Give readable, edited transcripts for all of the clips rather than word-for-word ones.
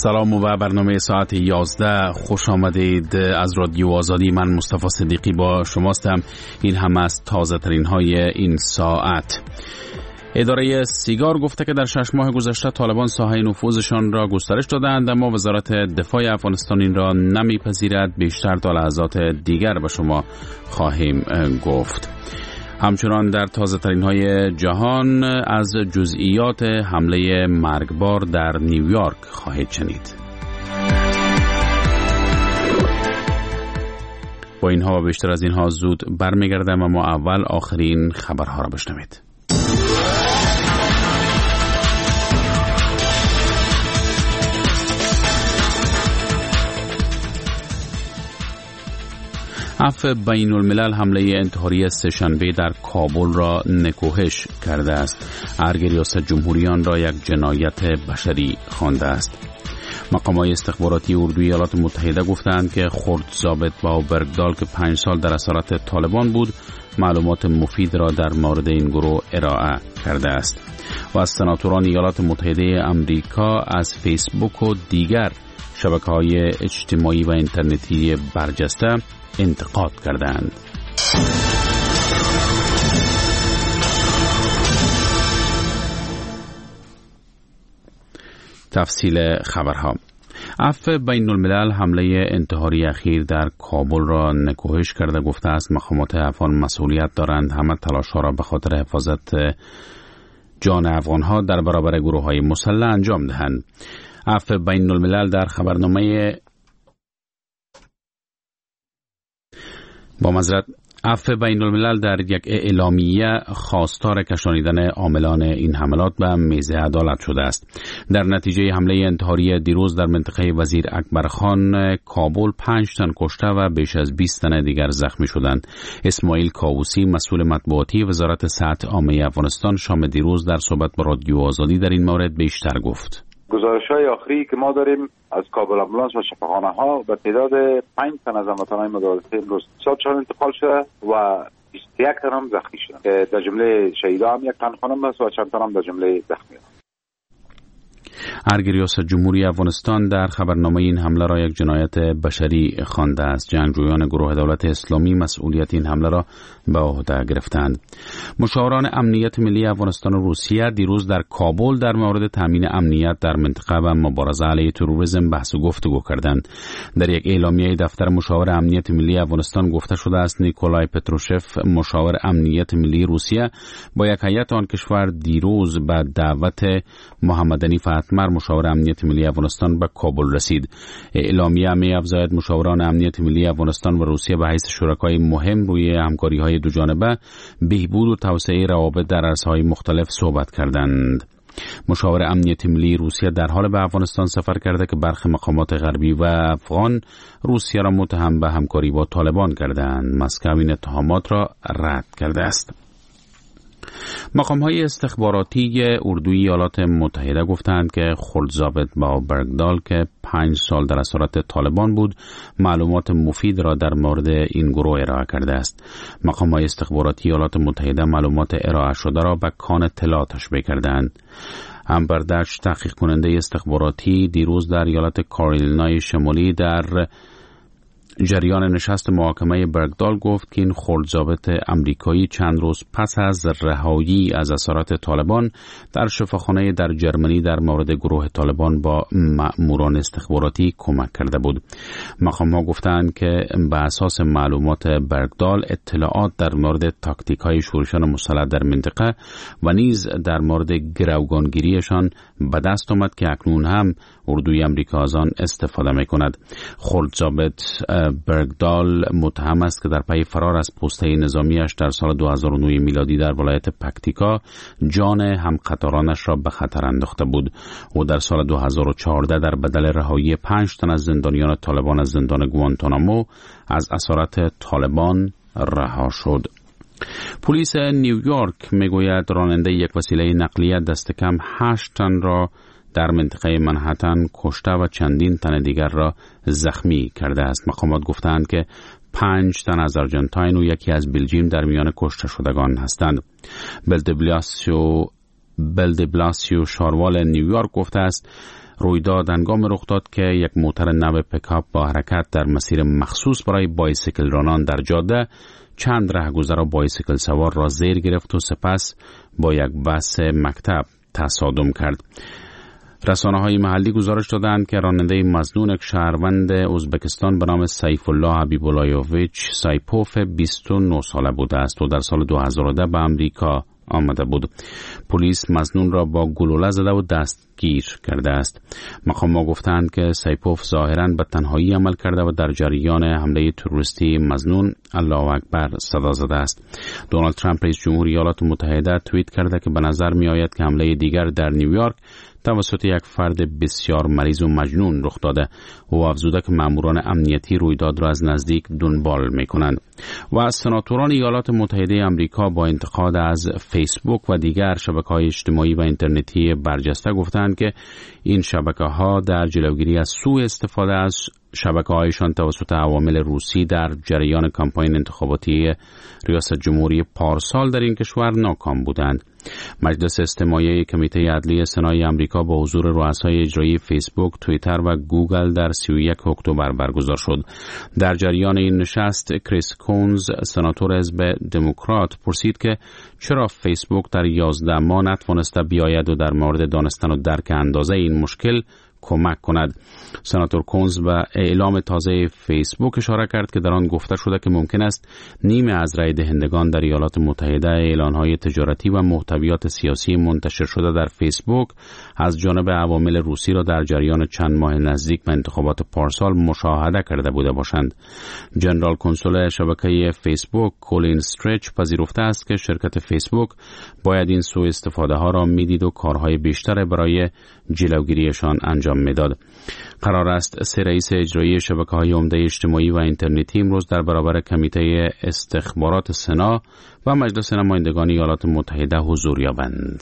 سلام و برنامه ساعت 11 خوش آمدید. از رادیو آزادی من مصطفی صدیقی با شماستم. این هم از تازه ترین های این ساعت. اداره سیگار گفته که در 6 ماه گذشته طالبان ساحه نفوذشان را گسترش دادند، اما وزارت دفاع افغانستان این را نمیپذیرد. بیشتر تا لحظات دیگر به شما خواهیم گفت. همچنان در تازه ترین های جهان از جزئیات حمله مرگبار در نیویورک خواهید شنید. با اینها و بیشتر از اینها زود برمیگردم، اما اول آخرین خبرها را بشنوید. عفو بین الملل حمله انتحاری سه‌شنبه در کابل را نکوهش کرده است. ارگ ریاست جمهوری آن را یک جنایت بشری خوانده است. مقامات استخباراتی اردوی ایالات متحده گفتند که خورد ضابط با برگدال که 5 سال در اسارت طالبان بود معلومات مفید را در مورد این گروه ارائه کرده است. و از سناتوران ایالات متحده آمریکا از فیسبوک و دیگر شبکه‌های اجتماعی و اینترنتی برجسته انتقاد کردند. تفصیل خبرها. عفو بین الملل حمله انتحاری اخیر در کابل را نکوهش کرده. گفته است مقامات افغان مسئولیت دارند همه تلاش‌ها را به خاطر حفاظت جان افغان‌ها در برابر گروه‌های مسلح انجام دهند. عفو بین الملل در خبرنامه عفو بین الملل در یک اعلامیه خواستار کشانیدن عاملان این حملات به میز عدالت شده است. در نتیجه حمله انتحاری دیروز در منطقه وزیر اکبرخان کابل 5 تن کشته و بیش از 20 تن دیگر زخمی شدند. اسماعیل کاووسی مسئول مطبوعاتی وزارت صحت عامه افغانستان شام دیروز در صحبت با رادیو آزادی در این مورد بیشتر گفت. گزارش‌های آخری که ما داریم از کابل آمبولانس و شفاخانه‌ها به تعداد 5 تن از هموطنان مدارسه امروز سالچان انتقال شده و 21 تن هم زخمی شدند که در جمله شهیدا هم 1 تن خانم است و چند تن هم در جمله زخمی است. ارگ ریاست جمهوری افغانستان در خبرنامه این حمله را یک جنایت بشری خوانده است. جنگجویان گروه دولت اسلامی مسئولیت این حمله را به عهده گرفتند. مشاوران امنیت ملی افغانستان و روسیه دیروز در کابل در مورد تامین امنیت در منطقه و مبارزه علیه تروریسم بحث و گفتگو کردند. در یک اعلامیه دفتر مشاور امنیت ملی افغانستان گفته شده است نیکولای پتروشف مشاور امنیت ملی روسیه با یک هیئت آن کشور دیروز به دعوت محمد عنیف اتمر مشاور امنیت ملی افغانستان به کابل رسید. اعلامیه می افزاید مشاوران امنیت ملی افغانستان و روسیه به حیث شرکای مهم روی همکاری‌های دو جانبه، بهبود و توسعه روابط در عرصه‌های مختلف صحبت کردند. مشاور امنیت ملی روسیه در حال به افغانستان سفر کرده که برخی مقامات غربی و افغان روسیه را متهم به همکاری با طالبان کردند. مسکو این اتهامات را رد کرده است. مقام‌های استخباراتی اردوی ایالات متحده گفتند که خورد ضابط با برگدال که 5 سال در اسارت طالبان بود معلومات مفید را در مورد این گروه ارائه کرده است. مقام‌های استخباراتی ایالات متحده معلومات ارائه شده را به کان اطلاع تشبیه کردند. امبر دچ تحقیق کننده استخباراتی دیروز در ایالت کارولینای شمالی در جریان نشست محاکمه برگدال گفت که این خورد ضابط امریکایی چند روز پس از رهایی از اسارت طالبان در شفاخانه در جرمنی در مورد گروه طالبان با مأموران استخباراتی کمک کرده بود. مقام‌ها گفتند که به اساس معلومات برگدال اطلاعات در مورد تاکتیک‌های شورشان مسلح در منطقه و نیز در مورد گروگانگیریشان به دست آمد که اکنون هم اردوی امریکا از آن استفاده می‌کند. خورد ضابط برگدال متهم است که در پی فرار از پسته نظامیش در سال 2009 میلادی در ولایت پکتیکا جان همقطارانش را به خطر انداخته بود. او در سال 2014 در بدل رهایی 5 تن از زندانیان طالبان از زندان گوانتانامو از اسارت طالبان رها شد. پلیس نیویورک میگوید راننده یک وسیله نقلیه دست کم 8 تن را در منطقه منهتن کشته و چندین تن دیگر را زخمی کرده است. مقامات گفتند که 5 تن از آرژانتین و یکی از بلژیم در میان کشته شدگان هستند. بلدبلاسیو شاروال نیویورک گفته است رویداد هنگام رخ داد که یک موتر نو پیکاپ با حرکت در مسیر مخصوص برای بایسیکل رانان در جاده چند رهگذر و بایسیکل سوار را زیر گرفت و سپس با یک بس مکتب تصادم کرد. رسانه‌های محلی گزارش دادند که راننده مظنون یک شهروند ازبکستان به نام سیف الله حبیبالایوویچ سایپوف 29 ساله بوده است و در سال 2010 به امریکا آمده بود. پلیس مظنون را با گلوله زده و دستگیر کرده است. مقام‌ها گفتند که سایپوف ظاهراً به تنهایی عمل کرده و در جریان حمله تروریستی مظنون الله اکبر صدا زده است. دونالد ترامپ رئیس جمهور ایالات متحده توییت کرده که به نظر می‌آید که حمله دیگر در نیویورک توسط یک فرد بسیار مریض و مجنون رخ داده و افزوده که ماموران امنیتی رویداد را از نزدیک دنبال می‌کنند. و سناتوران ایالات متحده آمریکا با انتقاد از فیسبوک و دیگر شبکه‌های اجتماعی و اینترنتی برجسته گفتند که این شبکه‌ها در جلوگیری از سوء استفاده از شبکه‌هایشان توسط عوامل روسی در جریان کمپاین انتخاباتی ریاست جمهوری پارسال در این کشور ناکام بودند. مجلس استماعی کمیته عدلی سنای آمریکا با حضور رؤسای اجرایی فیسبوک، توییتر و گوگل در 31 اکتبر برگزار شد. در جریان این نشست کریس کونز سناتور حزب دموکرات پرسید که چرا فیسبوک در 11 ماه نتوانسته بیاید و در مورد دانستن و درک اندازه این مشکل کمک کند. سناتور کونز به اعلام تازه فیسبوک اشاره کرد که در آن گفته شده که ممکن است نیمه از رای دهندگان در ایالات متحده اعلان‌های تجارتی و محتویات سیاسی منتشر شده در فیسبوک از جانب عوامل روسی را در جریان چند ماه نزدیک به انتخابات پارسال مشاهده کرده بوده باشند. جنرال کنسول شبکه فیسبوک کولین استریچ پذیرفته است که شرکت فیسبوک باید این سوء استفاده ها را میدید و کارهای بیشتر برای جلوگیریشان انجام میداد. قرار است 3 رئیس اجرایی شبکه‌های عمده اجتماعی و اینترنتی امروز در برابر کمیته استخبارات سنا و مجلس نمایندگان ایالات متحده حضور یابند.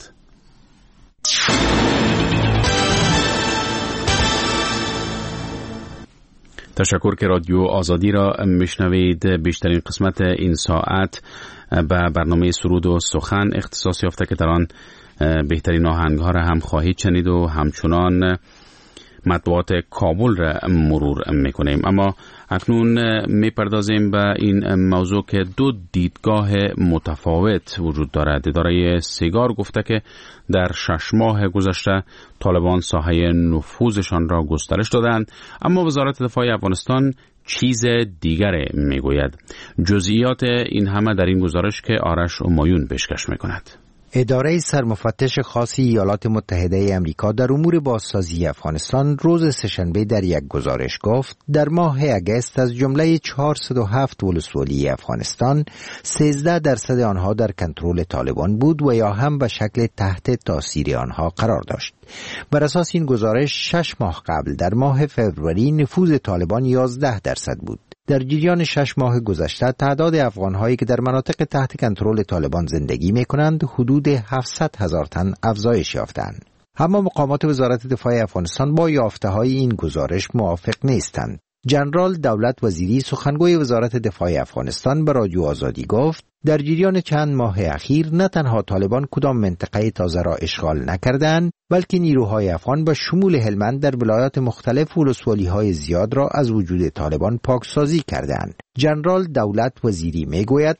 تشکر که رادیو آزادی را میشنوید. بیشترین قسمت این ساعت به برنامه سرود و سخن اختصاص یافته که در آن بهترین آهنگ‌ها را هم خواهید شنید و همچنان مطبوعات کابل را مرور میکنیم. اما اکنون میپردازیم به این موضوع که 2 دیدگاه متفاوت وجود دارد. اداره سیگار گفته که در 6 ماه گذشته طالبان ساحه نفوذشان را گسترش دادند، اما وزارت دفاع افغانستان چیز دیگر میگوید. جزئیات این همه در این گزارش که آرش همایون پیشکش میکند. اداره سرمفتش خاص ایالات متحده آمریکا در امور بازسازی افغانستان روز سه‌شنبه در یک گزارش گفت در ماه اگست از جمله 407 ولسوالی افغانستان 13% آنها در کنترل طالبان بود و یا هم به شکل تحت تاثیر آنها قرار داشت. بر اساس این گزارش 6 ماه قبل در ماه فوریه نفوذ طالبان 11% بود. در جریان 6 ماه گذشته تعداد افغان‌هایی که در مناطق تحت کنترل طالبان زندگی می‌کنند حدود 700,000 تن افزایش یافتند. اما مقامات وزارت دفاع افغانستان با یافته‌های این گزارش موافق نیستند. جنرال دولت وزیری سخنگوی وزارت دفاع افغانستان به رادیو آزادی گفت در جریان چند ماه اخیر نه تنها طالبان کدام منطقه تازه را اشغال نکردند، بلکه نیروهای افغان به شمول هلمند در ولایات مختلف ولسوالی‌های زیاد را از وجود طالبان پاکسازی کردند. جنرال دولت وزیری میگوید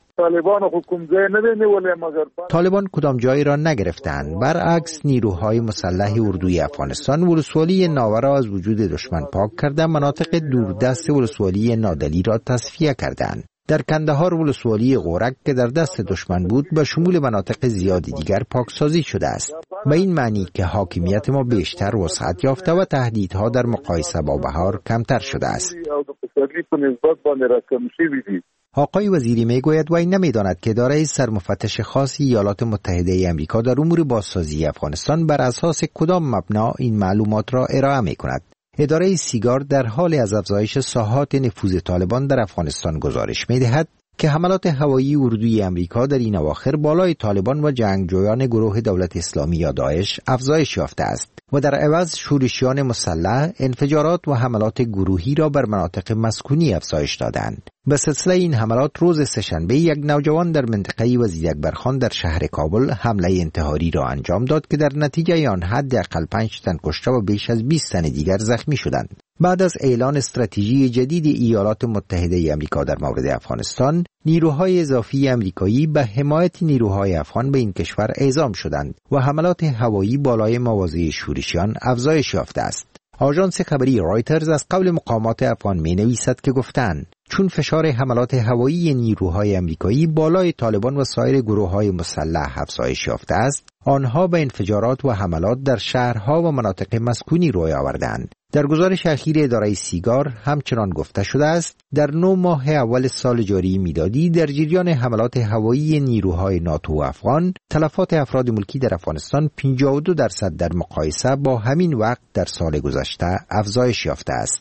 طالبان کدام جایی را نگرفتند، برعکس نیروهای مسلح اردوی افغانستان ولسوالی ناوه را از وجود دشمن پاک کرده مناطق دوردست ولسوالی نادلی را تصفیه کردند. در کندهار ولسوالی غورک که در دست دشمن بود به شمول مناطق زیادی دیگر پاکسازی شده است. به این معنی که حاکمیت ما بیشتر وسعت یافته و تهدیدها در مقایسه با بهار کمتر شده است. آقای وزیری میگوید وی نمیداند که اداره سرمفتش خاص ایالات متحده آمریکا در امور بازسازی افغانستان بر اساس کدام مبنا این معلومات را ارائه میکند. اداره سیگار در حال از افزایش ساحات نفوذ طالبان در افغانستان گزارش می‌دهد که حملات هوایی اردوی آمریکا در این اواخر بالای طالبان و جنگجویان گروه دولت اسلامی یا داعش افزایش یافته است و در عوض شورشیان مسلح انفجارات و حملات گروهی را بر مناطق مسکونی افزایش دادند. به سلسله این حملات روز سه‌شنبه یک نوجوان در منطقه وزیر اکبرخان در شهر کابل حمله انتحاری را انجام داد که در نتیجه آن حداقل 5 تن کشته و بیش از 20 تن دیگر زخمی شدند. بعد از اعلان استراتژی جدید ایالات متحده آمریکا در مورد افغانستان، نیروهای اضافی آمریکایی به حمایت نیروهای افغان به این کشور اعزام شدند و حملات هوایی بالای مواضع شورشیان افزایش یافته است. آژانس خبری رایترز از قول مقامات افغان می‌نویسد که گفتند چون فشار حملات هوایی نیروهای آمریکایی بالای طالبان و سایر گروه‌های مسلح افزایش یافته است، آنها به انفجارات و حملات در شهرها و مناطق مسکونی روی آوردند. در گزارش اخیر اداره سیگار همچنان گفته شده است در 9 ماه اول سال جاری میلادی در جریان حملات هوایی نیروهای ناتو و افغان، تلفات افراد ملکی در افغانستان 52% در مقایسه با همین وقت در سال گذشته افزایش یافته است.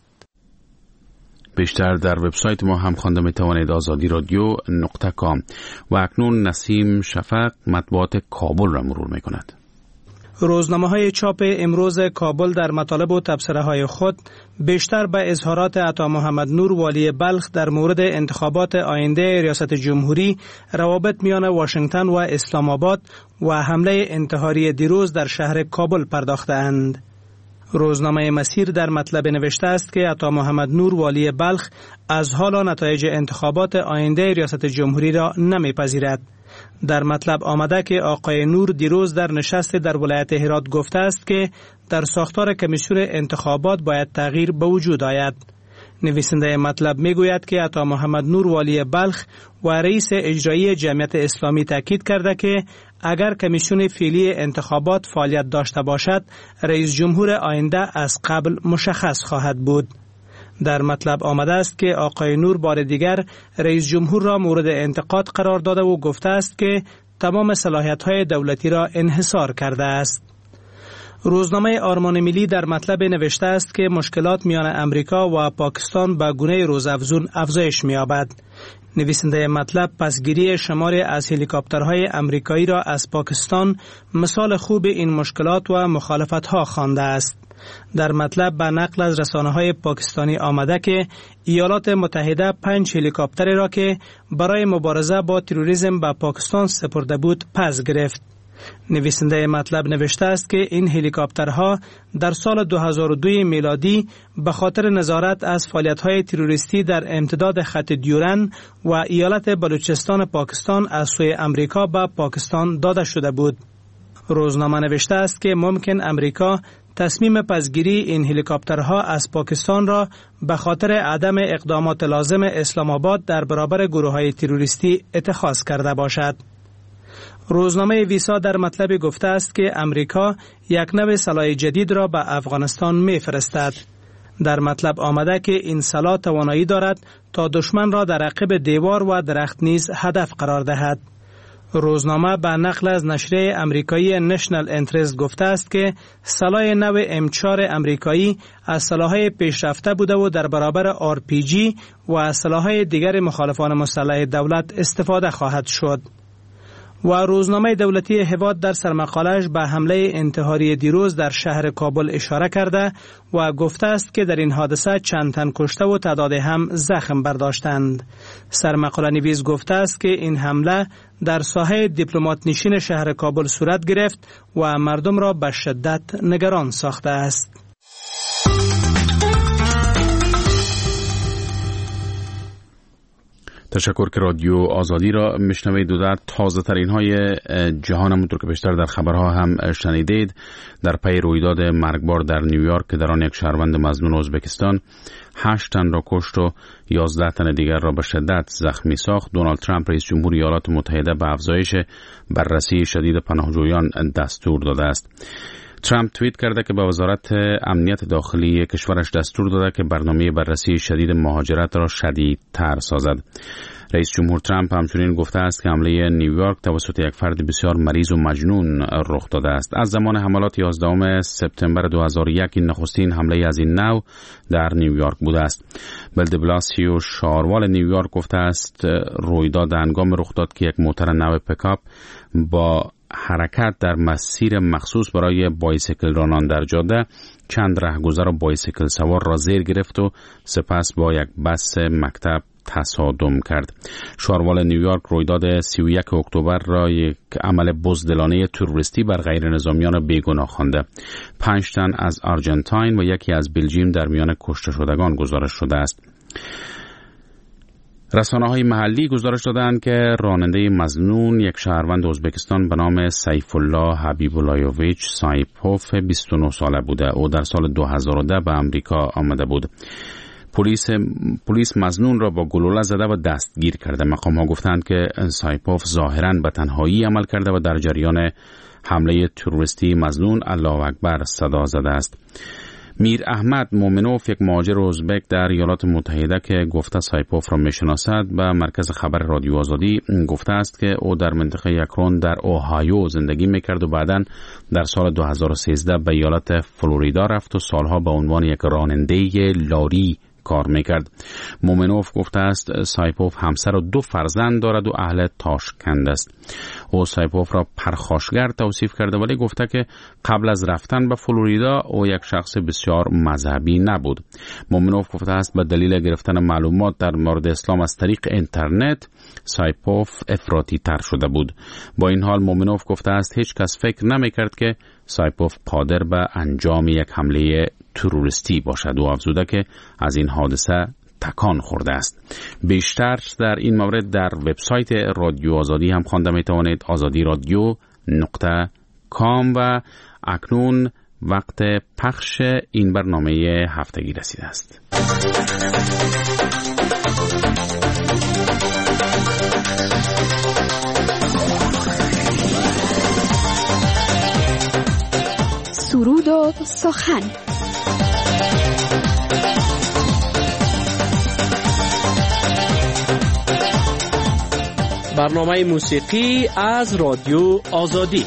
بیشتر در وبسایت ما هم خوانده میتوانید azadi.radio.com. و اکنون نسیم شفق مطبوعات کابل را مرور میکند. روزنامه‌های چاپ امروز کابل در مطالب و تبصره‌های خود بیشتر به اظهارات عطا محمد نور والی بلخ در مورد انتخابات آینده ریاست جمهوری، روابط میان واشنگتن و اسلام آباد و حمله انتحاری دیروز در شهر کابل پرداخته‌اند. روزنامه مسیر در مطلب نوشته است که عطا محمد نور والی بلخ از حالا نتایج انتخابات آینده ریاست جمهوری را نمیپذیرد. در مطلب آمده که آقای نور دیروز در نشست در ولایت هرات گفته است که در ساختار کمیسیون انتخابات باید تغییر به وجود آید. نویسنده مطلب میگوید که عطا محمد نور والی بلخ و رئیس اجرایی جمعیت اسلامی تاکید کرده که اگر کمیسیون فعلی انتخابات فعالیت داشته باشد، رئیس جمهور آینده از قبل مشخص خواهد بود. در مطلب آمده است که آقای نور بار دیگر رئیس جمهور را مورد انتقاد قرار داده و گفته است که تمام صلاحیت‌های دولتی را انحصار کرده است. روزنامه آرمان ملی در مطلب نوشته است که مشکلات میان امریکا و پاکستان به گونه روزافزون افزایش می‌یابد. نویسنده مطلب پسگیری شماری از هلیکوپترهای امریکایی را از پاکستان مثال خوب این مشکلات و مخالفت‌ها خوانده است. در مطلب به نقل از رسانه‌های پاکستانی آمده که ایالات متحده 5 هلیکوپتری را که برای مبارزه با تروریسم به پاکستان سپرده بود پس گرفت. نویسنده مطلب نوشته است که این هلیکوپترها در سال 2002 میلادی به خاطر نظارت از فعالیت‌های تروریستی در امتداد خط دیورن و ایالت بلوچستان پاکستان از سوی امریکا به پاکستان داده شده بود. روزنامه نوشته است که ممکن امریکا تصمیم پذیری این هلیکوپترها از پاکستان را به خاطر عدم اقدامات لازم اسلام آباد در برابر گروه‌های تروریستی اتخاذ کرده باشد. روزنامه ویسا در مطلب گفته است که امریکا یک نوع سلاح جدید را به افغانستان می‌فرستد. در مطلب آمده که این سلاح توانایی دارد تا دشمن را در عقب دیوار و درخت نیز هدف قرار دهد. روزنامه به نقل از نشریه امریکایی نشنل انترست گفته است که سلاح نو M4 امریکایی از سلاح‌های پیشرفته بوده و در برابر RPG و سلاح‌های دیگر مخالفان مسلح دولت استفاده خواهد شد. و روزنامه دولتی هواد در سرمقاله‌اش به حمله انتحاری دیروز در شهر کابل اشاره کرده و گفته است که در این حادثه چند تن کشته و تعداد هم زخم برداشتند. سرمقاله نویس گفته است که این حمله در ساحه دیپلمات نشین شهر کابل صورت گرفت و مردم را به شدت نگران ساخته است. تشکر که رادیو آزادی را میشنوید و در تازه ترین های جهان، همونطور که بیشتر در خبرها هم شنیدید، در پی رویداد مرگبار در نیویورک که در آن یک شهروند مظنون ازبکستان 8 تن را کشت و 11 تن دیگر را به شدت زخمی ساخت، دونالد ترامپ رئیس جمهور ایالات متحده به افزایش بررسی شدید پناهجویان دستور داده است. ترامپ توییت کرده که به وزارت امنیت داخلی کشورش دستور داده که برنامه بررسی شدید مهاجرت را شدیدتر سازد. رئیس جمهور ترامپ همچنین گفته است که حمله نیویورک توسط یک فرد بسیار مریض و مجنون رخ داده است. از زمان حملات 11 سپتامبر 2001 این نخستین حمله از این نوع در نیویورک بوده است. بیل دی بلاسیو شاروال نیویورک گفته است رویداد هنگام رخ داد که یک موتور نو پیکاپ با حرکت در مسیر مخصوص برای بایسیکل رانان در جاده چند رهگذر و بایسیکل سوار را زیر گرفت و سپس با یک بس مکتب تصادم کرد. شاروال نیویورک رویداد 31 اکتبر را یک عمل بزدلانه تروریستی بر غیر نظامیان بیگناه خوانده. 5 تن از آرژانتین و یکی از بلژیم در میان کشته شدگان گزارش شده است. رسانه‌های محلی گزارش دادند که راننده مظنون یک شهروند ازبکستان به نام سیف الله حبیب اللهویچ سایپوف 29 ساله بوده. او در سال 2010 به امریکا آمده بود. پلیس مظنون را با گلوله زده و دستگیر کرده. مقام‌ها گفتند که سایپوف ظاهراً به تنهایی عمل کرده و در جریان حمله تروریستی مظنون الله اکبر صدا زده است. میر احمد مومنوف، یک مهاجر ازبک در ایالات متحده که گفته سایپوف را میشناسد، به مرکز خبر رادیو آزادی گفته است که او در منطقه یکرون در اوهایو زندگی میکرد و بعداً در سال 2013 به ایالت فلوریدا رفت و سالها به عنوان یک راننده لاری کار میکرد. مومنوف گفته است سایپوف همسر و 2 فرزند دارد و اهل تاشکند است. او سایپوف را پرخاشگر توصیف کرده ولی گفته که قبل از رفتن به فلوریدا او یک شخص بسیار مذهبی نبود. مومنوف گفته است به دلیل گرفتن معلومات در مورد اسلام از طریق اینترنت سایپوف افراطی تر شده بود. با این حال مومنوف گفته است هیچ کس فکر نمیکرد که سایپوف قادر به انجام یک حمله تروریستی باشد و افزوده که از این حادثه تکان خورده است. بیشتر در این مورد در وبسایت رادیو آزادی هم خوانده می توانید، azadi.radio.com. و اکنون وقت پخش این برنامه هفتگی رسیده است. سرود و سخن. برنامه موسیقی از رادیو آزادی.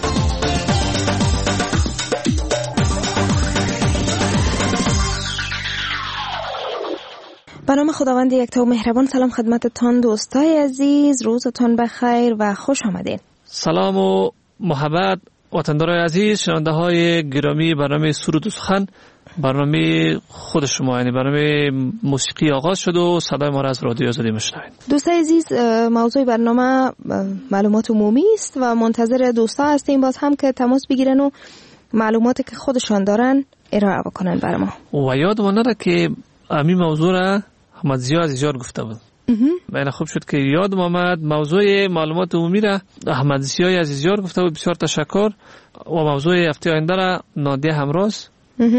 به نام خداوند یکتا و مهربان. سلام خدمتتان دوستای عزیز، روزتان بخیر و خوش آمدین. سلام و محبت وطندارای عزیز، شنونده های گرامی برنامه سرود و سخن. برنامه خود شما، یعنی برنامه موسیقی آغاز شد و صدای ما را از رادیو آزادی میشنوید. دوستای عزیز، موضوع برنامه معلومات عمومی است و منتظر دوستا هستیم باز هم که تماس بگیرن و معلوماتی که خودشان دارن ارائه بکنن برای ما. و یادم نره که همین موضوع را احمد ضیا عزیزیار گفته بود. بله، خوب شد که یادم آمد. موضوع معلومات عمومی را احمد ضیا عزیزیار گفته بود. بسیار تشکر. و موضوع هفته آینده را نادیه همراز،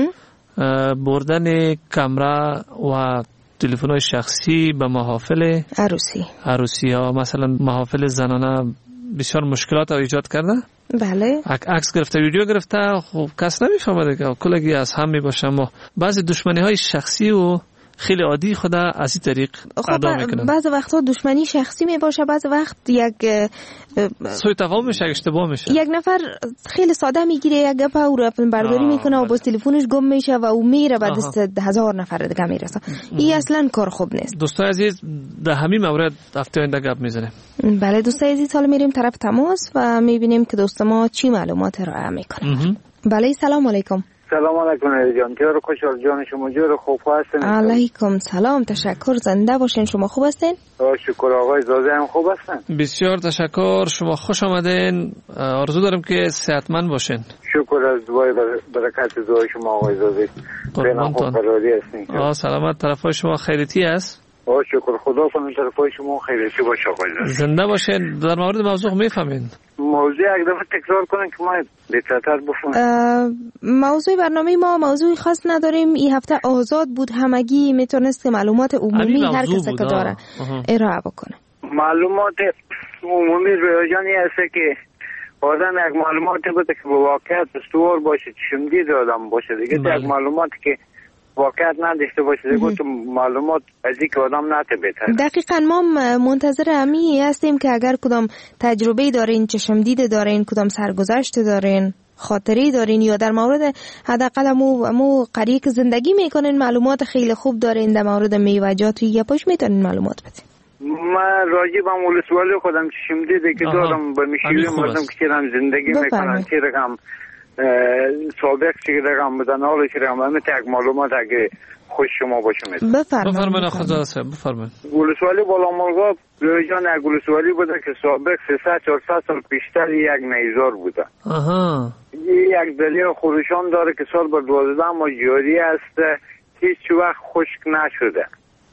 بردن کامرا و تلفن‌های شخصی به محافل عروسی ها، مثلا محافل زنانه، بسیار مشکلات ایجاد کرده. بله، عکس گرفته، ویدیو گرفته، خب کس نمیفهمه که کلگی از هم میباشه. ما بعضی دشمنی های شخصی و خیلی عادی خدا از این طریق ادا میکنن. بعضی وقتا دشمنی شخصی میباشه، بعضی وقت یک سوء تفاهم میشه، اشتباه میشه. یک نفر خیلی ساده میگیره یک گپ او رو برداری میکنه و باز تلفنش گم میشه و او میره و دست 1000 نفر دیگه میرسه. این اصلا کار خوب نیست. دوستای عزیز، در همین مورد هفته آینده گپ میزنیم. بله دوستای عزیز، حالا میریم طرف تماس و میبینیم که دوست ما چی معلومات ارائه میکنه. بله، سلام علیکم. سلام علیکم جان. جور خوشحال جان، شما جور خوب هستین؟ علیکم سلام، تشکر. زنده باشین. شما خوب هستین؟ شکر. آقای زاده هم خوب هستن؟ بسیار تشکر. شما خوش آمدین. آرزو دارم که صحتمند باشین. شکر از دعای برکت دعای شما آقای زاده. خیلی خوب فراری هستین. سلامت. طرفای شما خیریتی است؟ شکر خدا کنه طرفای شما خیریتی باشه آقای زاده. زنده باشین. در مورد موضوع میفهمین؟ موضوع یک دفعه تکرار کنن که ما دقیق‌تر بفهمیم. موضوع برنامه ما موضوعی خاص نداریم. این هفته آزاد بود، همگی میتونست که معلومات عمومی هر کسی که داره ارائه بکنه. معلومات عمومی رویانی هست که آدم یک معلوماتی بوده که به واقعیت استوار باشه، چشمدید آدم باشه دیگه. یک معلوماتی که واقعیت نداشته باشه دیگه تو معلومات از این که آدم نتبهتر. دقیقاً ما منتظر همی هستیم که اگر کدام تجربه دارین، چشمدید دارین، کدام سرگذشت دارین، خاطری دارین، یا در مورد حداقل مو قریه که زندگی میکنین معلومات خیلی خوب دارین در مورد میوه‌جات یا پاش میتونین معلومات بدین. من راجع به ولسوالی خودم چشمدید که دارم به میشیوی مردم که چیرم زندگی میکنن، چی رقم سابق چی رقم بدن حالش رقم همه تک معلومات اگه خوش شما باشم بفرمایید خدا صاحب بفرمایید. ولسوالی بالامرغاب جان یک ولسوالی بوده که سابق 300-400 سال پیشتر یک نیزار بوده. یک دلیل خودشان داره که سال بر 12 ماه جاری است، هیچ وقت خشک نشده.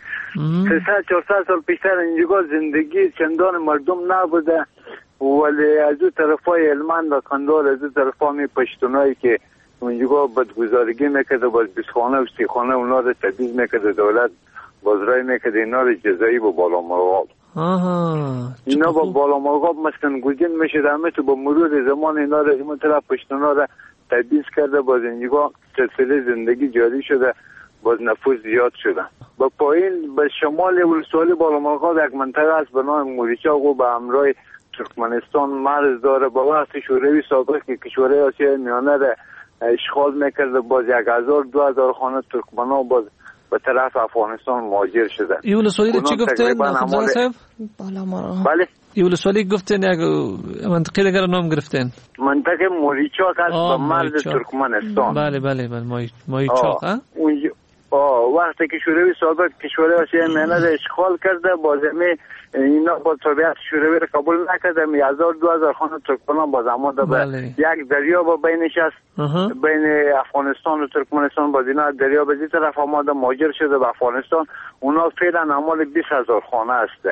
300-400 سال پیشتر اینجا زندگی چندان مردم نبوده، ولی از اون طرفای هلمند و قندهار از اون طرفای پشتونایی که اونجا بدگزارگی میکرده، باز بیسخانه و سیخانه اونا رو تبعیض میکرده، دولت بازرای میکرده اینا رو جزایی با بالامرغاب. اینا با بالامرغاب مسکن گزین میشه، همه تو با مرور زمان اینا رو این طرف پشتونا رو تبعیض کرده، باز اینجا سلسله زندگی جاری شده، باز نفوذ زیاد شده. با پایین به شمال ولسوالی بالامرغاب یک منطقه است به نام موریچاق و به همراه ترکمنستان مرز داره. با وقت شوروی سابق که کشورهای آسیای میانه را اشغال میکرده، باز 1000-2000 خانه ترکمنا باز به طرف افغانستان مهاجر شدن. این ولسوالی چی گفتین خدا صاحب؟ بله این ولسوالی گفتین یک منطقه دیگر نام گرفتین؟ منطقه موریچاق است به مرز ترکمنستان. بله موریچاق. اونجا وقتی که شوروی سابق کشورهای آسیای میانه را اشغال کرده، باز اینا با طبیعت شوروی را قبول نکرده، 1000-2000 خانه ترکمنان باز آمده به یک دریا با بینش است، بین افغانستان و ترکمنستان. باز اینا دریا به این طرف آمده مهاجر شده به افغانستان. اونا فعلا اعمال 20000 خانه است.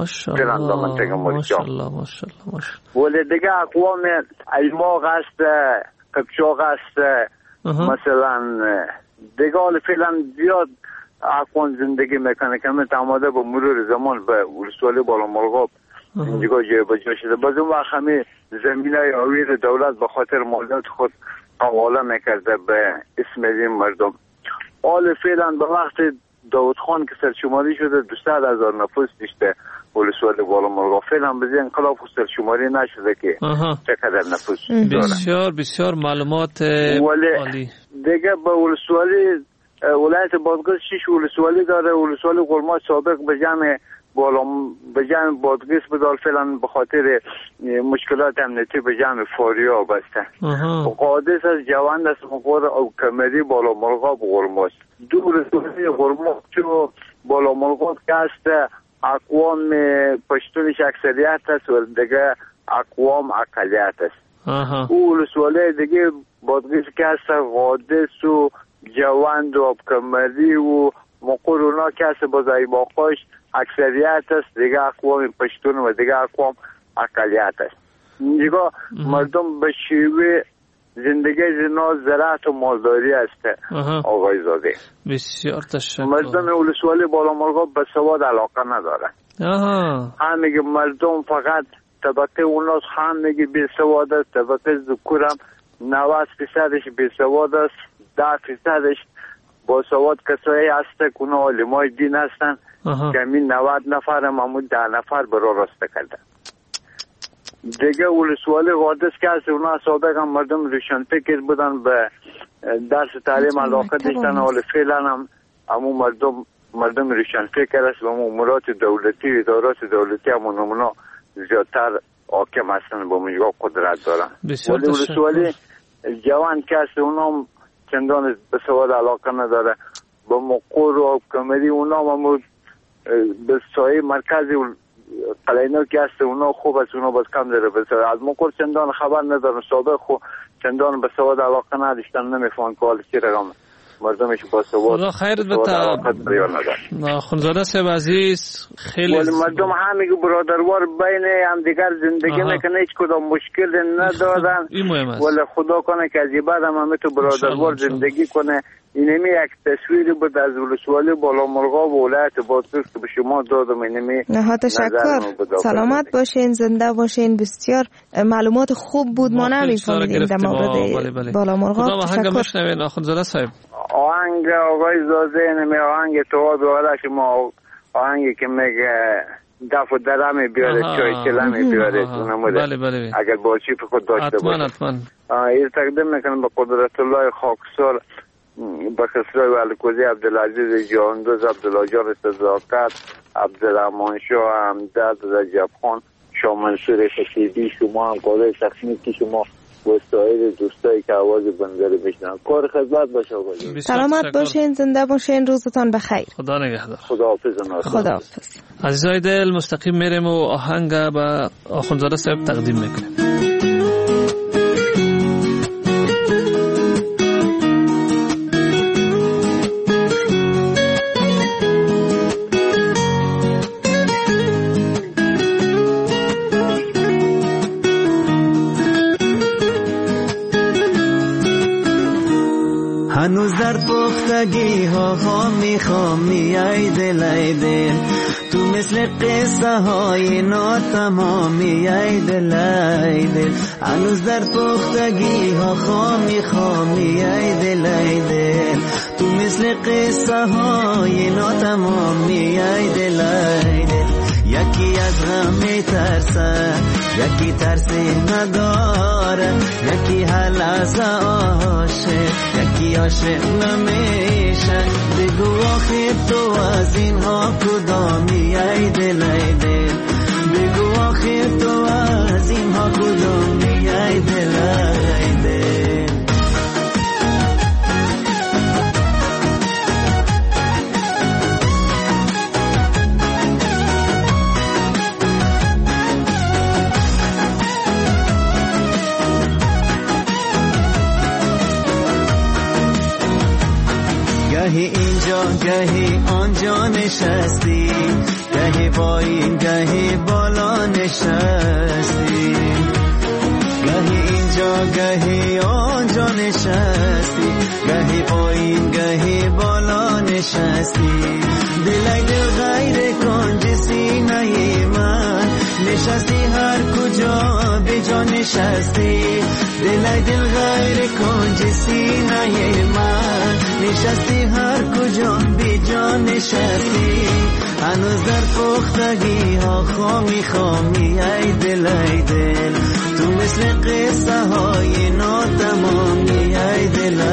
ماشاءالله. ولی دیگه اقوام ایماق است، قبچاق است، مثلا دیگه حال فعلا زیاد اقوام زندگی میکنه که همه آماده با مرور زمان به ولسوالی بالامرغاب اینجا جای بجا شده. باز اون وقت همه زمینای آویر دولت به خاطر مالیات خود حواله میکرده به اسم این مردم. حال فعلا به وقت داود خان که سرشماری شده 200,000 نفوس داشته ولسوالی بالامرغاب. فعلا به این انقلاب سرشماری نشده که چقدر نفوس داره. بسیار معلومات عالی. دیگه به ولسوالی ولایت بادغیس 6 ولسوالی داره. ولسوالی قرمات سابق به جمع بادغیس بدال فعلا به خاطر مشکلات امنیتی به جمع فاریاب است. قادس از جوند است مقور او کمری بالامرغاب قرمات. دو ولسوالی قرمات چو بالامرغاب که است اقوام پشتونش اکثریت است و دیگه اقوام اقلیت است. او ولسوالی دیگه بادغیس که است قادس و جوند و کمری و مقور اونا که است باز ایباقاش اکثریت است، دیگه اقوام پشتون و دیگه اقوام اقلیت است. دیگه مردم به شیوه زندگی زنا زراعت و مالداری است. آقای زاده بسیار تشکر. مردم ولسوالی بالامرغاب به سواد علاقه نداره. همه مردم فقط طبقه اوناست، همه بی سواد است. طبقه ذکورم 90% بی سواد است، 10% با سواد کسایی هست که اونا علمای دین هستن که همین 90 نفر معمول 10 نفر برا راسته کرده. دیگه ولسوالی قادس که هست اونا سابق هم مردم روشنفکر بودن، به درس تعلیم علاقه داشتن، حال فعلا هم همون مردم روشنفکر است و امورات دولتی ادارات دولتی همون اونا زیادتر حاکم هستن با مجگاه قدرت دارن. ولی ولسوالی جوان که هست اونا چندان به سواد علاقه نداره. با مقور و کمری اونا هم به سایه مرکزی قلعینو که هست اونا خوب است، اونا باز کم داره به سواد. از مقور چندان خبر نداره، سابق خو چندان به سواد علاقه نداشتن، نمیفهمن که حال چی رقم مردمش با سواد خدا خیرت بده. خونزاده صاحب عزیز خیلی ولی مردم همه برادروار بین هم دیگر زندگی میکنه، هیچ کدام مشکل ندارن. ولی خدا کنه که از بعد هم همه تو برادروار زندگی کنه. اینمی یک تصویری بود از ولسوالی بالامرغاب و ولایت بادغیس که به شما دادم. اینمی نهایت تشکر. سلامت باشین، زنده باشین. بسیار معلومات خوب بود، ما نمی‌فهمیدیم در مورد بالامرغاب. آهنگ میشنوین آخوندزاده صاحب؟ آهنگ آقای زاده اینمی آهنگ تو دواره که ما آهنگی که میگه دف و درمی بیاره چای چلمی بیاره بله. اگر با چی خود داشته باشه حتما این تقدیم میکنم به قدرت الله خاکسار، به خسرو الکوزی، عبدالعزیز جاندوز، عبدالله جان صداقت، عبدالرحمن شاه، امداد، رجب خان، شاه منصور خطیبی، شما هم قاضی تخنیکی، شما وسایل دوستایی که آواز بنده رو میشنن. کار خدمت باشه آقا. سلامت باشین، زنده باشین، روزتان بخیر. خدا نگهدار. خداحافظ. خداحافظ. عزیزای دل، مستقیم میریم و آهنگ به آخوندزاده صاحب تقدیم میکنیم. هنوز در پختگی ها خواهم ای دل تو مثل قصه های ناتمامی ای دل هنوز در پختگی ها خواهم ای دل تو مثل قصه های ناتمامی ای دل یکی از غم میترسه، یکی ترسی نداره، یکی حل از عاشق، یکی عاشق نمیشه. بگو آخر تو از اینها کدامی ای دل بگو آخر تو از اینها کدامی ای دل گهی اینجا گهی آنجا نشستی، گهی پایین گهی بالا نشستی، گهی اینجا گهی آنجا نشستی، گهی پایین گهی بالا نشستی. دل غیر کنج سینه من نشستی، هر کجا به جا نشستی. دل غیر کنج سینه من نشستی، هر کجا بی جا نشستی. هنوز در پختگی ها خامی ای دل تو مثل قصه های ناتمامی ای دل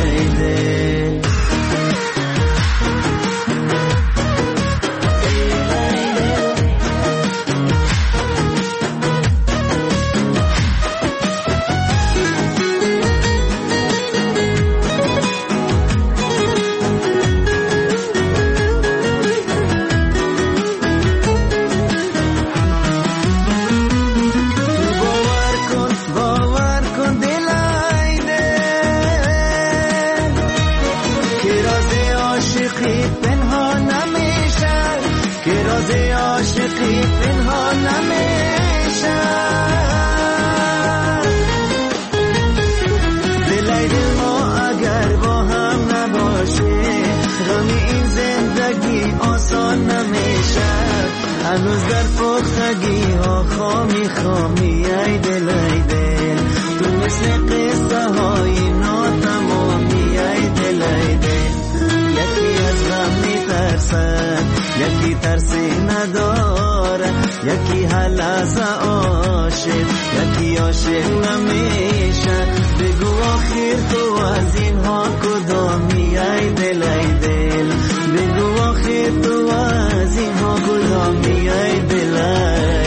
هنوز در پختگی ها خامی ای دل تو مثل قصه های ناتمامی ای دل یکی از غم میترسد، یکی ترسی نداره، یکی حل از عاشق، یکی عاشق نمیشه. بگو آخر تو از اینها کدامی ای دل بگو آخر تو از اینها کدامی ای دل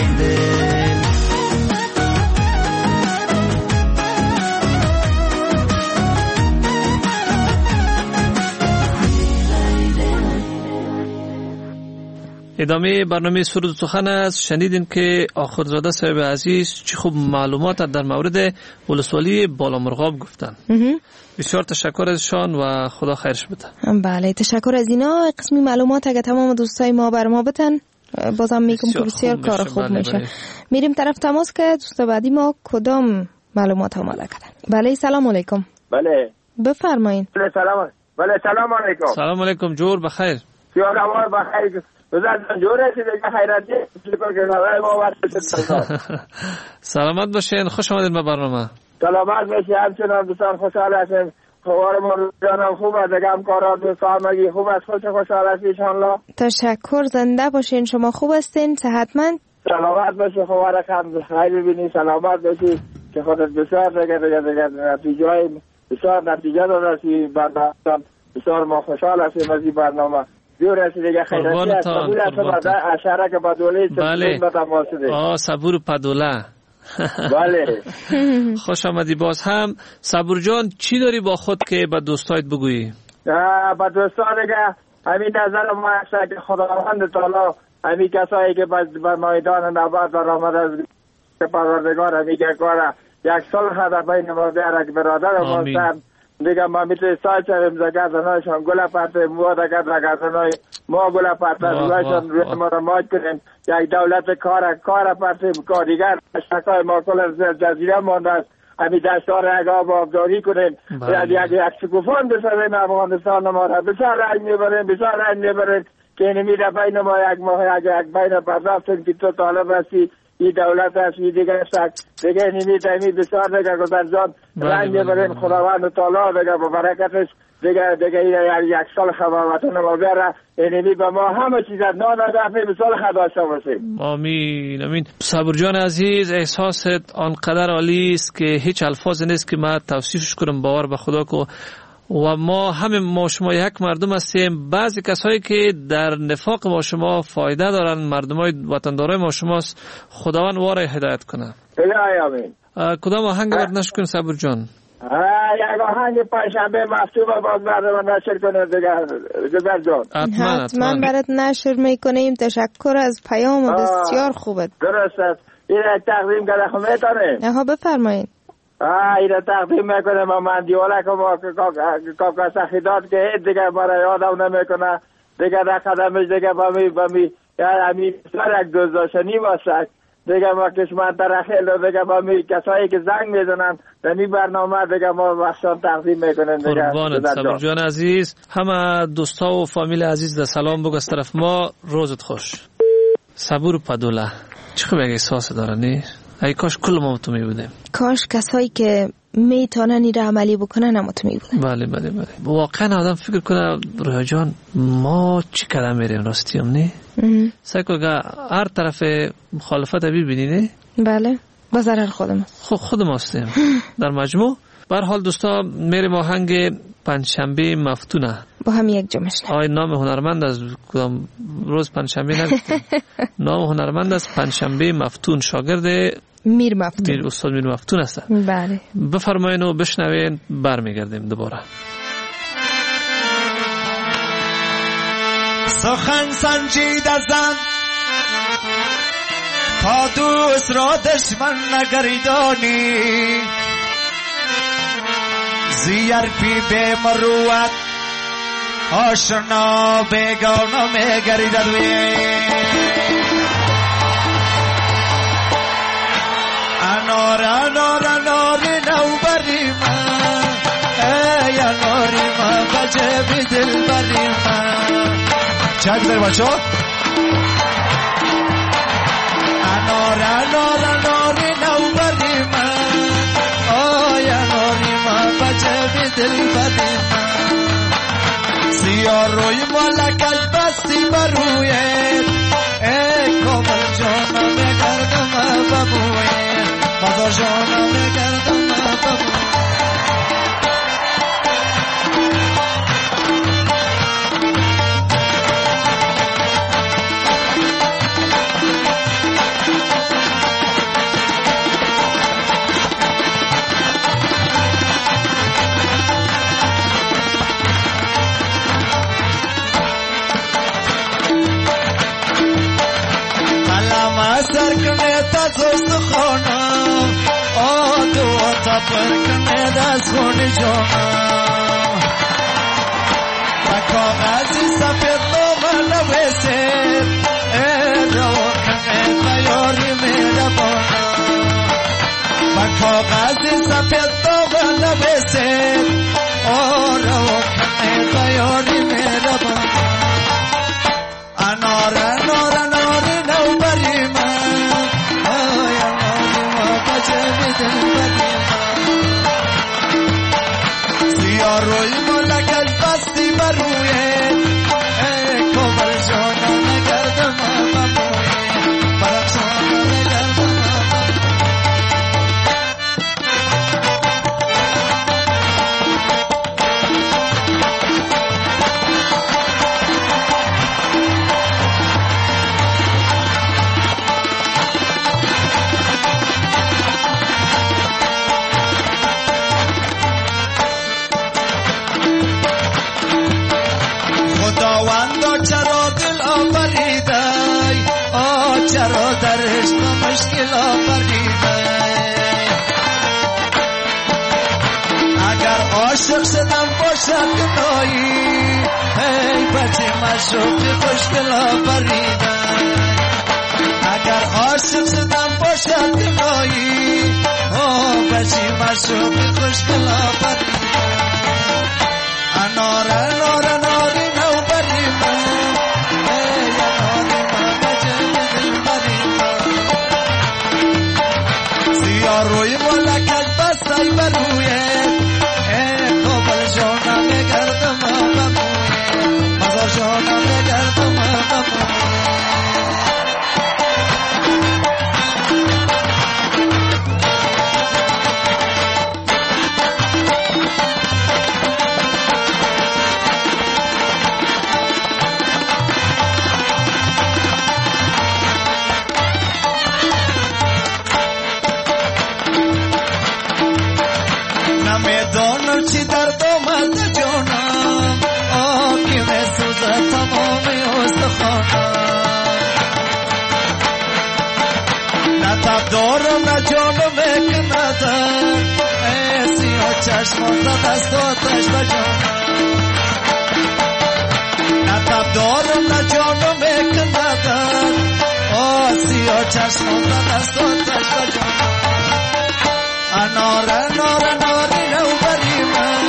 ادامه برنامه سرود و سخن است. شنیدیم که آخوندزاده صاحب عزیز چه خوب معلومات در مورد ولسوالی بالامرغاب گفتن. بسیار تشکر ازشان و خدا خیرش بده. بله، تشکر از اینا. قسمی معلومات اگه تمام دوستای ما بر ما بدن بازم میگم که بسیار کار خوب میشه. میریم طرف تماس که دوست بعدی ما کدام معلومات آماده کردن. بله سلام علیکم. بله بفرمایید. بله سلام علیکم. سلام علیکم، جور بخیر. سیار امار بخیر. بزرگ جوره که دیگه خیراتی شکر که نوای ما ورد سلامت باشین، خوش آمدید به برنامه. سلامت باشین، همچنان بسیار خوشحال هستیم. خوار ما جانم خوب است، دیگه همکارات و سامگی خوب است، خوشحال هستید انشاءالله. تشکر، زنده باشین. شما خوب هستین؟ صحتمند؟ سلامت باشین، خوار خم خیر ببینید، سلامت باشید که خودت بسیار دیگه نتیجه بسیار نتیجه دادی. بسیار ما خوشحال هستیم از این برنامه. دیور است دیگه خیراتی است. قبول است بعد اشاره که بدوله بله. صبور پدوله بله. خوش آمدی باز هم. صبور جان چی داری با خود که به دوستایت بگویی؟ با دوستان که همین نظر ما است که خداوند تعالی همین کسایی که به میدان نبرد برآمده از پروردگار همین که کار یک صلح در بین ما بیاره که برادر ما هستند دیگه ما میتونیم سال شویم زگردنایشان گل پرته مو زگردنای ما گل پرته رویشان روی ما را ماج کنیم. یک دولت کار پرته کار دیگر شکای ما کل جزیره مانده است. همین دشتار یک آب آبداری کنیم یک شکوفان بسازیم افغانستان ما را بسیار رنگ میبریم که اینی میره بین ما یک ماه یک بین پردافتیم که تو طالب هستی این دولت هست این دیگه است دیگه اینی بسیار دیگه گذر جان رنگ میبریم. خداوند تعالی دیگه با برکتش دیگه یک سال خواهد ما بیاره اینی به ما همه چیز نان دفعه به سال داشته باشیم. آمین. صبور جان عزیز، احساست آنقدر عالی است که هیچ الفاظ نیست که من توصیفش کنم. باور به خدا که و ما شما یک مردم هستیم. بعضی کسایی که در نفاق ما شما فایده دارن مردمای وطندارای ما شماست. خداوند واره هدایت کنه. آمین. کدام آهنگ برد نشر کنیم صبور جان؟ یک آهنگ پنجشنبه مفتوح باز برد نشر کنه دیگر جان. حتما برات نشر میکنیم. تشکر از پیام بسیار خوبت. درست است. این تقدیم کرده خود میتانیم. بفرمایید. این تقدیم میکنه من دیواله که کاکا سخیداد که دیگه برای یادم نمیکنه دیگه در قدمش دیگه با می همین سر یک دوزداشنی باشد دیگه ما کشمن ترخیل دیگه با می کسایی که زنگ میزنن در این برنامه دیگه ما بخشان تقدیم میکنن دیگه. قربانت صبور جان عزیز. همه دوستا و فامیل عزیز در سلام بگو از طرف ما. روزت خوش. صبور پدوله چی خوب احساس داره نی؟ ای کاش کل ما تو می بودیم. کاش کسایی که میتونن این عملی بکنن اما تو می بودیم. بله. واقعا آدم فکر کنه رویا جان ما چی کردم میریم راستی هم نی؟ سعی کن که هر طرف مخالفت ببینی نه؟ بله با ضرر خودم. خود ما هستیم در مجموع. به هر حال دوستا میریم آهنگ پنجشنبه مفتونه با هم یک جمعش. نام هنرمند از کدام روز پنجشنبه نگفتیم. نام هنرمند از پنجشنبه مفتون شاگرد میر مفتون. استاد میر مفتون است. بله. بفرمایین و بشنوین برمیگردیم دوباره. سخن سنجیده زن تا دوست را دشمن نگریدانی زیرپی به مروت آشنا بگانا میگریدوی انار نوبری من ای اناری من بجب دل بری من چک در بچه انار نوبری من ای اناری من بجب دل بری من سیار روی ملکش بستی برویت ای کامل جانا بگردم ببویت مزار جانا بگردم ببویت سرکنه تا دوست خانم آدو تا پرکنه دا سونی جانم با کاغذی سفید نوم نویسید رو کنه تیاری میره بانم با کاغذی سفید نوم نویسید رو کنه تیاری میره بانم انار روی ملکش بستی برویه ای کمر جانا نگردم ببویه برم جانا نگردم مشروقی خوشگل آفریدن اگر عاشق شدم باشد دمایی بچی مشروقی خوشگل آفریدن انار انار اناری نو بریمن اناری من بجم دل بریمن سیاه روی ملکت بستای برویه کابل جانا بگردم بمویه مزار جانا بگردم بمویه نمیدانم چی درد آمد جانم که میسوزه تمام استخوانم نه تب دارم نه جانم ندم سیاه چشمان زد از آتش به جانم نه تب دارم نه جانم ندم سیاه چشمان زد از آتش به جانم انار انار اناری نو بریمن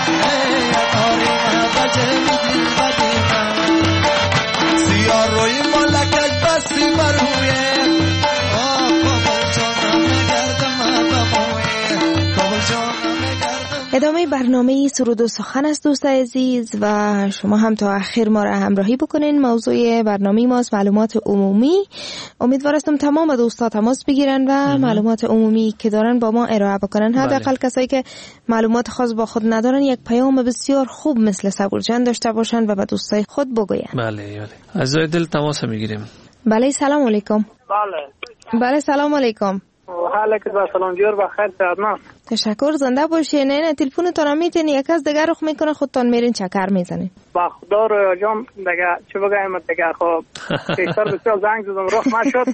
اناری من بجم دل بریمن سیاه روی ملکت بستی برویه کابل جانم بگردم بمویه کابل جانم بگردم. ادامه برنامه سرود و سخن است دوست عزیز و شما هم تا آخر ما را همراهی بکنین. موضوع برنامه ماست معلومات عمومی. امیدوار هستم تمام دوستا تماس بگیرن و معلومات عمومی که دارن با ما ارائه بکنن. حداقل کسایی که معلومات خاص با خود ندارن یک پیام بسیار خوب مثل صبورجان داشته باشن و به دوستای خود بگوین. بله از دل تماس میگیریم. بله سلام علیکم. بله سلام علیکم. حالك سلام جور بخیر سلام. تشکر زنده باشین. نه تلفنتون رو میتین یک از دیگه رخ میکنه خودتون میرین چکر میزنین. با خدا رو جام دیگه چه بگم دیگه خب بیشتر بسیار زنگ زدم رخ نشد.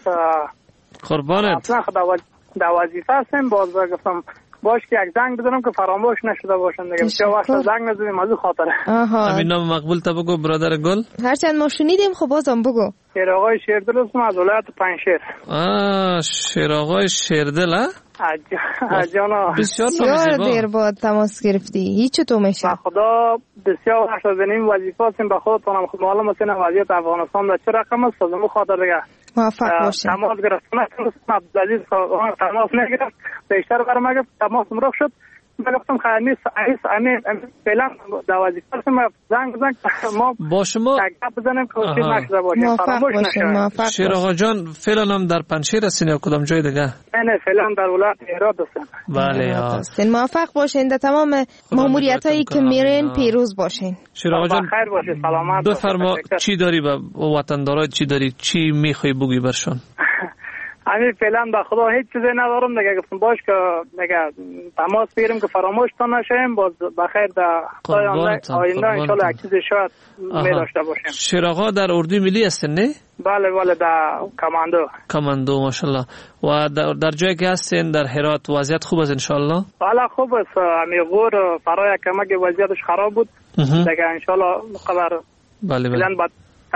قربانت. اصلا در وظیفه هستم باز گفتم باش که یک زنگ بزنم که فراموش نشده باشن دیگه. بسیار وقت زنگ نزدیم از خاطره. همین نام مقبول تا بگو برادر گل. هرچند ما شنیدیم خب بازم بگو. شیر آقای شیردل هستم از ولایت پنجشیر. شیر آقای شیردل ها؟ جانا بسیار دیر بعد تماس گرفتی. هیچ تو میشه؟ خدا بسیار وقت از این وظیفه هستیم به خودتونم خود معلوم است وضعیت افغانستان در چه رقم است از اون خاطر دیگه موفق باشید. تماس گرفتم عبدالعزیز تماس نگرفت بیشتر برام گفت تماس مرخ شد. من گفتم خیلی نیست فعلا در وظیفه هستم زنگ ما با شما گپ بزنیم که چیز نشده باشه فراموش نشه. شیر آقا جان فعلا هم در پنجشیر هستین یا کدام جای دیگه؟ نه فعلا در ولایت هرات هستم. بله موفق باشین در تمام ماموریتایی که میرین پیروز باشین. شیر آقا جان خیر باشه سلامت بفرما چی داری به وطندارای چی داری چی میخوای بگی برشون؟ همین فعلا به خدا هیچ چیزی ندارم دیگه گفتم باش که دیگه تماس بگیریم که فراموش تا نشیم باز بخیر در آینده انشالله یک چیزی شاید می داشته باشیم. شیر آقا در اردوی ملی هستن نه؟ بله در کماندو ماشاءالله. و در جایی که هستین در هرات وضعیت خوب است انشالله؟ بله خوب است. همین غور فرای کمک وضعیتش خراب بود دیگه انشالله خبر فعلا بعد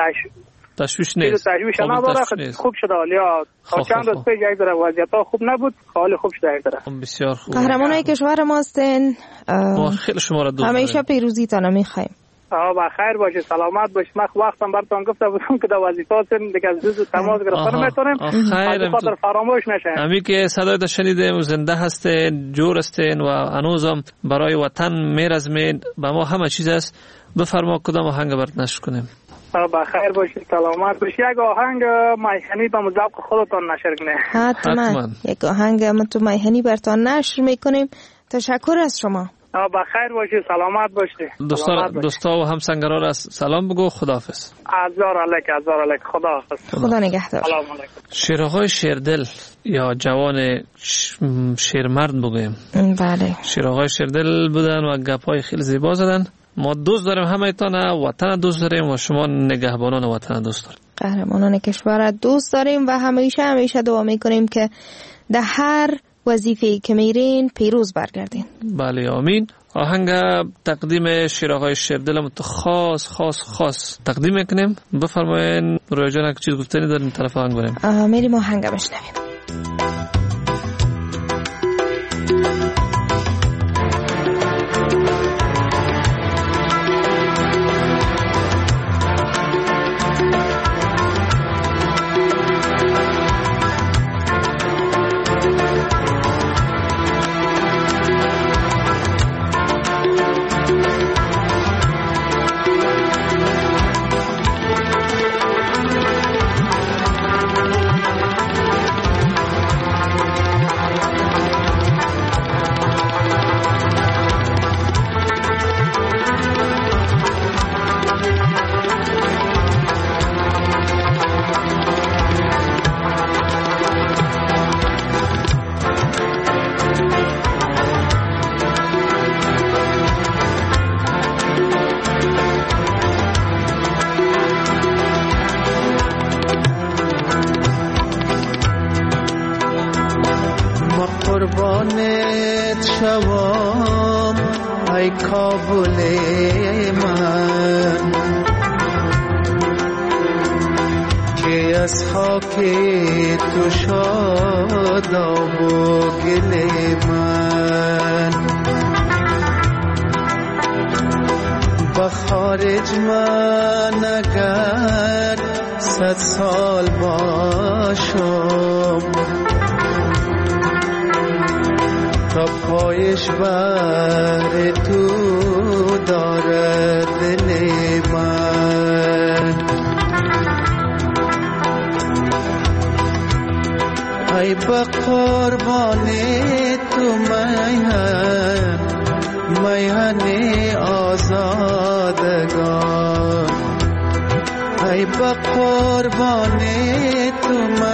تشویش نیست. تشویش نداره خوب شده حالا چند روز پیش یک ذره وضعیت خوب نبود حال خوب شده یک ذره. بسیار خوب. قهرمانای کشور ما هستین. ما خیلی شما را دوست داریم. همیشه پیروزی تان می‌خوایم. بخیر باشه سلامت باشه. من وقتم براتون گفته بودم که در وظیفه هستم دیگه از تماس گرفتن میتونیم خیر خاطر فراموش نشه. همین که صدایت شنیدیم زنده هستین جور هستین و هنوزم برای وطن میرزمین به ما همه چیز است. بفرما کدام آهنگ برات نشر کنیم؟ بخیر باشید سلامت باشید. یک آهنگ میهنی به مذاق خودتان نشر کنه. حتما یک آهنگ تو میهنی براتون نشر میکنیم. تشکر از شما. بخیر باشید سلامت باشید. دوستا و همسنگرا را سلام بگو. خداحافظ. هزار علیک خداحافظ. خدا نگهدار. سلام علیکم. شیر آقای شیردل یا جوان شیرمرد بگویم. بله شیر آقای شیردل بودن و گپای خیلی زیبا زدن. ما دوست داریم همه‌تان وطن دوست داریم و شما نگهبانان وطن دوست داریم. قهرمانان کشور دوست داریم و همیشه دعا میکنیم که در هر وظیفه که میرین پیروز برگردین. بله آمین. آهنگ تقدیم شیراهای شیردلم خاص تقدیم میکنیم. بفرمایین رویا جان اگه چیز گفتنی دارین طرف آهنگ بریم. میریم آهنگ بشنویم. قربانت شوام ای کابل من که از خاک تو شاداب و گل من با خارج من اگر 100 سال باشم تا پایش بر تو دارد دل من ای با قربان تو میهن آزادگان ای با قربان تو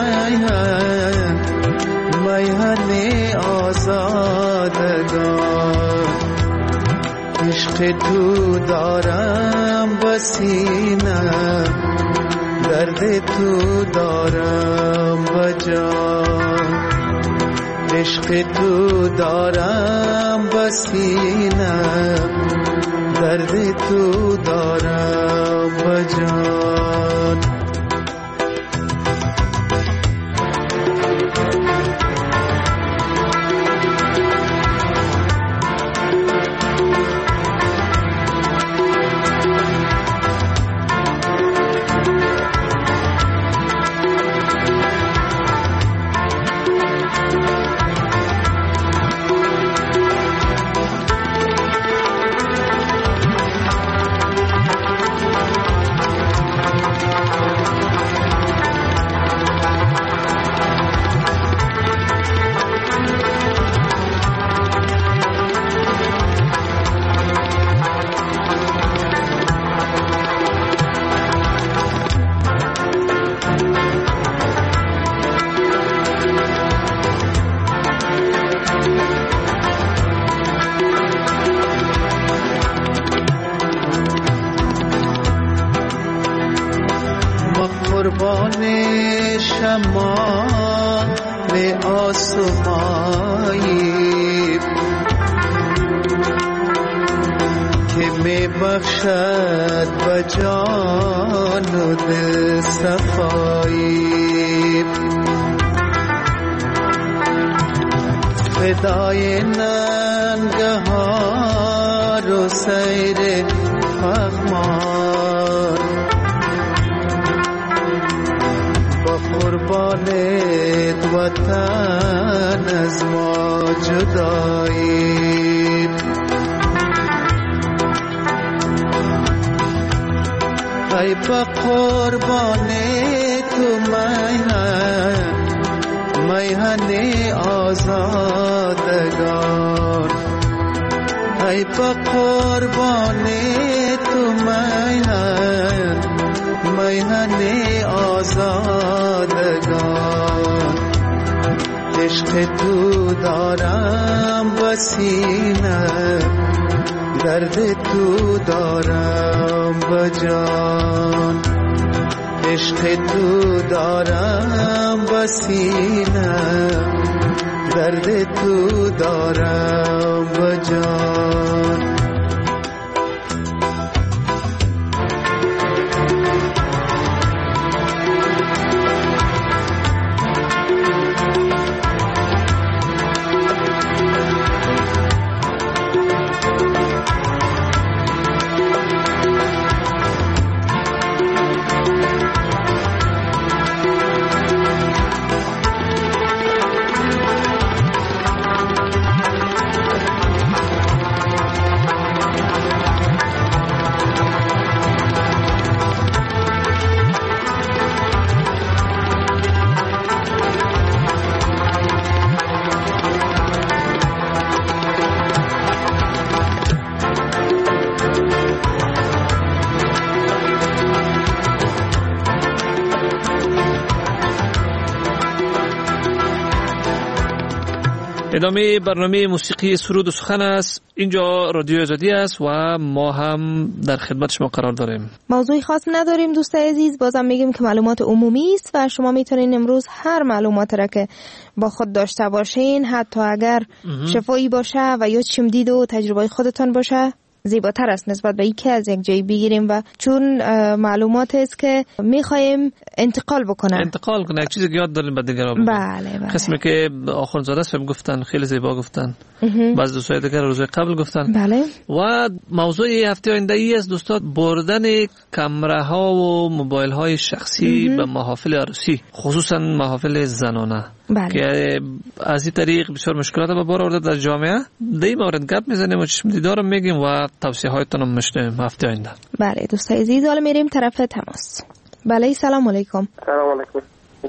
میهن آزادگان عشق تو دارم بسینه درد تو دارم بجان عشق تو دارم بسینه درد تو دارم بجان قربان شمال آسمایی که می بخشد به جان و دل صفایی فدای ننگهار و سیر پغمان قربانت وطن از ما جدایی ای با قربان تو میهن آزادگان ای با قربان تو میهن آزادگان عشق تو دارم بسینه درد تو دارم بجان عشق تو دارم بسینه درد تو دارم به جان. ادامه برنامه موسیقی سرود و سخن است. اینجا رادیو آزادی است و ما هم در خدمت شما قرار داریم. موضوعی خاص نداریم دوستای عزیز، بازم میگیم که معلومات عمومی است و شما میتونین امروز هر معلومات را که با خود داشته باشین، حتی اگر شفایی باشه و یا چشمدید و تجربه خودتان باشه، زیباتر است نسبت به اینکه از یک جایی بگیریم و چون معلومات است که میخوایم انتقال کنه یک چیزی که یاد داریم به دیگران. بله. قسمی که آخوندزاده صاحب گفتن خیلی زیبا گفتن، بعضی دوستای دیگر روز قبل گفتن. بله. و موضوع هفته آینده ای است دوستان، بردن کامره ها و موبایل های شخصی به محافل عروسی، خصوصا محافل زنانه. بله. که از این طریق بسیار مشکلات به بار آورده در جامعه. در این مورد گپ میزنیم و چشم دیدار میگیم و توصیه هایتون هم میشنویم هفته آینده. بله دوستای عزیز، حالا میریم طرف تماس. بله سلام علیکم. سلام علیکم.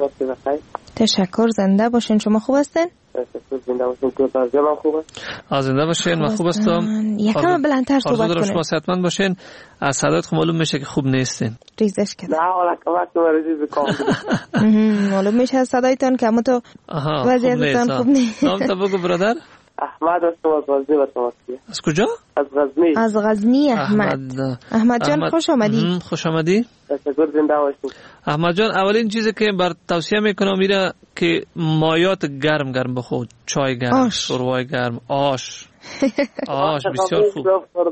تشکر، زنده باشین. شما خوب هستین؟ زنده باشین. تو خوبه؟ زنده باشین، من خوب هستم. یکم بلندتر صحبت کنید. شما صحتمند باشین. از صداتون معلوم میشه که خوب نیستین. ریزش کرد. نه حالا کمک مریضی بکنم. معلوم میشه از صدایتان که اما تو وضعیتتان خوب نیست. نام تا بگو برادر. احمد هستم از غزنی و تماسیه. از کجا؟ از غزنی. از غزنی احمد جان خوش آمدی. خوش آمدی. تشکر، زنده باشید. احمد جان، اولین چیزی که بر توصیه میکنم میره که مایات گرم بخو، چای گرم، شوربای گرم، آش بسیار خوب.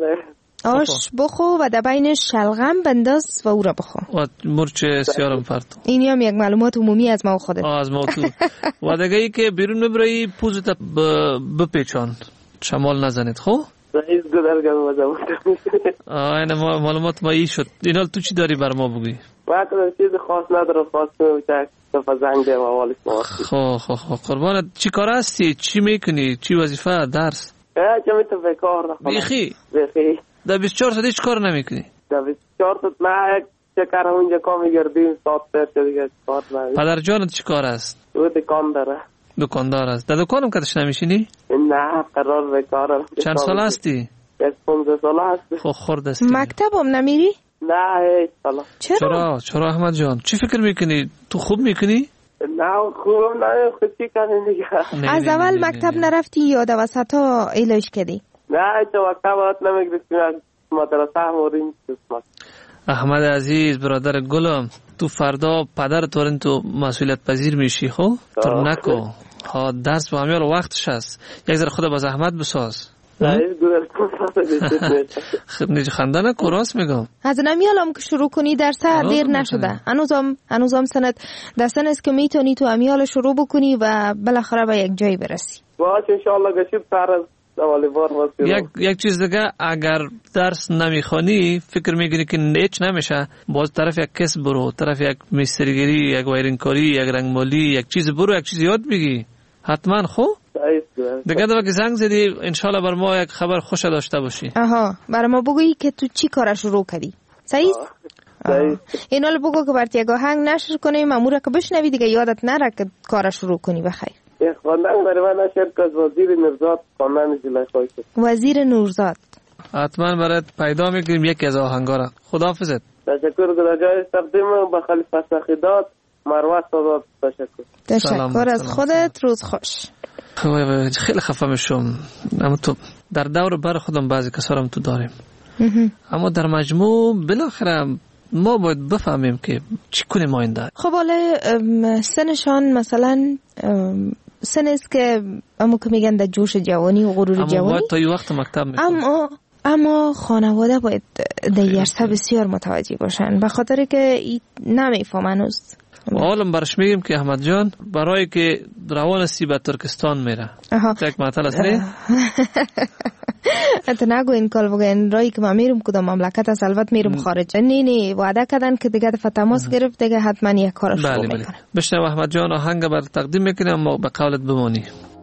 آش بخو و در بینش شلغم بنداز و او را بخو و مرچ سیارم پرتو. اینی هم یک معلومات عمومی از ما و خودت. از ما تو. و دیگه ای که بیرون میبری پوزت بپیچان، شمال نزنید. خب رئیس گذرگاه مزه. این معلومات ما ای شد. اینا تو چی داری بر ما بگی؟ من چیز خاص ندارم، خاص نمیشه صفحه زنگ دیم اوالی ما. خب قربانت، چی کار هستی؟ چی میکنی؟ چی وظیفه؟ درس؟ کمی تو بکار نخونم. بیخی؟ در 24 ساعت هیچ کار نمیکنی؟ در 24 ساعت نه، چه کار اونجا کار میگردیم ساعت پر دیگه کار نمیکنی. پدر جانت چی کار است؟ او دکان داره. دکاندار است. در دکانم کدش نمیشینی؟ نه، قرار بکارم. چند سال هستی؟ 15 سال هستی. خب خورد هستی. مکتب هم نمیری؟ نه هیچ سالا. چرا احمد جان؟ چی فکر میکنی؟ تو خوب میکنی؟ نه خوبم نه، خود چی کنی دیگه. از اول مکتب نرفتی یا در وسط ها ایلاش کردی؟ نه چه مکتب نمیگرفتیم، مدرسه هموریم. احمد عزیز برادر گلم، تو فردا پدر تورن تو مسئولیت پذیر میشی. خب تو نکو. درس با همیار وقتش هست، یک ذره خود با زحمت بساز. خیلی خنده نکن، راست میگم. از نمیالم که شروع کنی درس دیر نشده. هنوزم سنت دستن است که میتونی تو امیال شروع بکنی و بالاخره به یک جایی برسی. باشه انشالله گشید سر از اولی بار یک چیز دیگه، اگر درس نمیخوانی فکر میگیری که هیچ نمیشه، باز طرف یک کسب برو، طرف یک مستریگری، یک وایرینگکاری، یک رنگمالی، یک چیز برو، یک چیز یاد بگی حتما. خب دیگه دفعه که زنگ زدی انشالله بر ما یک خبر خوش داشته باشی. برای ما بگویی که تو چی کار شروع کردی. صحیح؟ اینو بگو که برات یک آهنگ نشر کنیم، امور که بشنوی دیگه یادت نره که کار شروع کنی. بخیر. یک خواندن برای من نشر که از وزیر نورزاد خواندن جلای خواهی شد. وزیر نورزاد حتما برات پیدا میکنیم یکی از آهنگا را. خداحافظت. تشکر. در جای تقدیم به خلیفه سخیدات مروت سادات. تشکر از خودت. روز خوش. خیلی خفه میشم، اما تو در دور بر خودم بعضی کسا هم تو داریم، اما در مجموع بالاخره ما باید بفهمیم که چی کنیم آینده. خب حالا سنشان مثلا سن است که امو که میگن در جوش جوانی و غرور جوانی، باید تا یه وقت مکتب میکنه. اما خانواده باید در عرصه بسیار متوجه باشن، به خاطر که نمیفهمن است. حالا برش میگیم که احمد جان برای که روان سی به ترکستان میره یک معطل است نه؟ انت نگو این کال بگن رایی که ما میرم کدام مملکت است، البته میرم خارج. نه وعده کردن که دیگه دفعه تماس گرفت دیگه حتما یک کار شروع میکنه. بشنو احمد جان آهنگ بر تقدیم میکنیم اما به قولت بمانی.